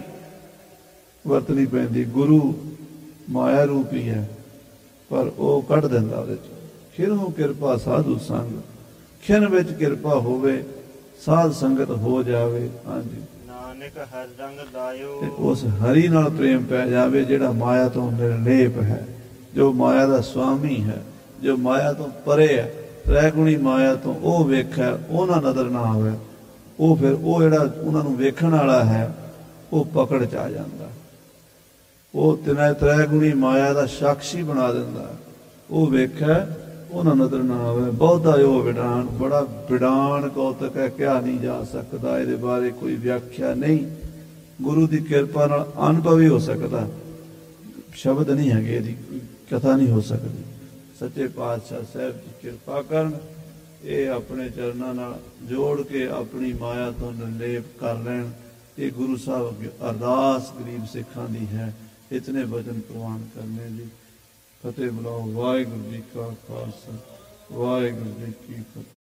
A: ਵਰਤਣੀ ਪੈਂਦੀ। ਗੁਰੂ ਮਾਇਆ ਰੂਪ ਹੀ ਹੈ, ਪਰ ਉਹ ਕੱਢ ਦਿੰਦਾ ਉਹਦੇ 'ਚ। ਖਿਨਹੁ ਕਿਰਪਾ ਸਾਧੂ ਸੰਗ। ਖਿਨ ਵਿੱਚ ਕਿਰਪਾ ਹੋਵੇ, ਸਾਧ ਸੰਗਤ ਹੋ ਜਾਵੇ। ਹਾਂਜੀ,
B: ਨਾਨਕ ਹਰਿ ਰੰਗ ਲਾਇਓ।
A: ਤੇ ਉਸ ਹਰੀ ਨਾਲ ਪ੍ਰੇਮ ਪੈ ਜਾਵੇ, ਜਿਹੜਾ ਮਾਇਆ ਤੋਂ ਨਿਰਲੇਪ ਹੈ, ਜੋ ਮਾਇਆ ਦਾ ਸੁਆਮੀ ਹੈ, ਜੋ ਮਾਇਆ ਤੋਂ ਪਰੇ ਹੈ। ਤ੍ਰੈ ਗੁਣੀ ਮਾਇਆ ਤੋਂ ਉਹ ਵੇਖਿਆ, ਉਹ ਨਾ ਨਜ਼ਰ ਨਾ ਆਵੇ। ਉਹ ਫਿਰ ਉਹ ਜਿਹੜਾ ਉਹਨਾਂ ਨੂੰ ਵੇਖਣ ਵਾਲਾ ਹੈ ਉਹ ਪਕੜ 'ਚ ਆ ਜਾਂਦਾ, ਉਹ ਤਿੰਨੇ ਤ੍ਰੈ ਗੁਣੀ ਮਾਇਆ ਦਾ ਸਾਖੀ ਬਣਾ ਦਿੰਦਾ। ਉਹ ਵੇਖਿਆ ਉਹਨਾਂ ਨਜ਼ਰ ਨਾ ਆਵੇ। ਬਹੁਤਾ ਉਹ ਵਿਡਾਨ, ਬੜਾ ਵਿਡਾਨ ਕੌਤਕ ਹੈ, ਕਿਹਾ ਨਹੀਂ ਜਾ ਸਕਦਾ, ਇਹਦੇ ਬਾਰੇ ਕੋਈ ਵਿਆਖਿਆ ਨਹੀਂ। ਗੁਰੂ ਦੀ ਕਿਰਪਾ ਨਾਲ ਅਨੁਭਵ ਹੀ ਹੋ ਸਕਦਾ, ਸ਼ਬਦ ਨਹੀਂ ਹੈਗੇ, ਇਹਦੀ ਕਥਾ ਨਹੀਂ ਹੋ ਸਕਦੀ। ਸੱਚੇ ਪਾਤਸ਼ਾਹ ਸਾਹਿਬ ਜੀ ਕਿਰਪਾ ਕਰਨ, ਇਹ ਆਪਣੇ ਚਰਨਾਂ ਨਾਲ ਜੋੜ ਕੇ ਆਪਣੀ ਮਾਇਆ ਤੋਂ ਨਿਰਲੇਪ ਕਰ ਲੈਣ। ਇਹ ਗੁਰੂ ਸਾਹਿਬ ਅੱਗੇ ਅਰਦਾਸ ਗਰੀਬ ਸਿੱਖਾਂ ਦੀ ਹੈ। ਇਤਨੇ ਵਚਨ ਪ੍ਰਵਾਨ ਕਰਨੇ ਜੀ। ਫਤਿਹ ਬੁਲਾਓ। ਵਾਹਿਗੁਰੂ ਜੀ ਕਾ ਖਾਲਸਾ, ਵਾਹਿਗੁਰੂ ਜੀ ਕੀ ਫਤਿਹ।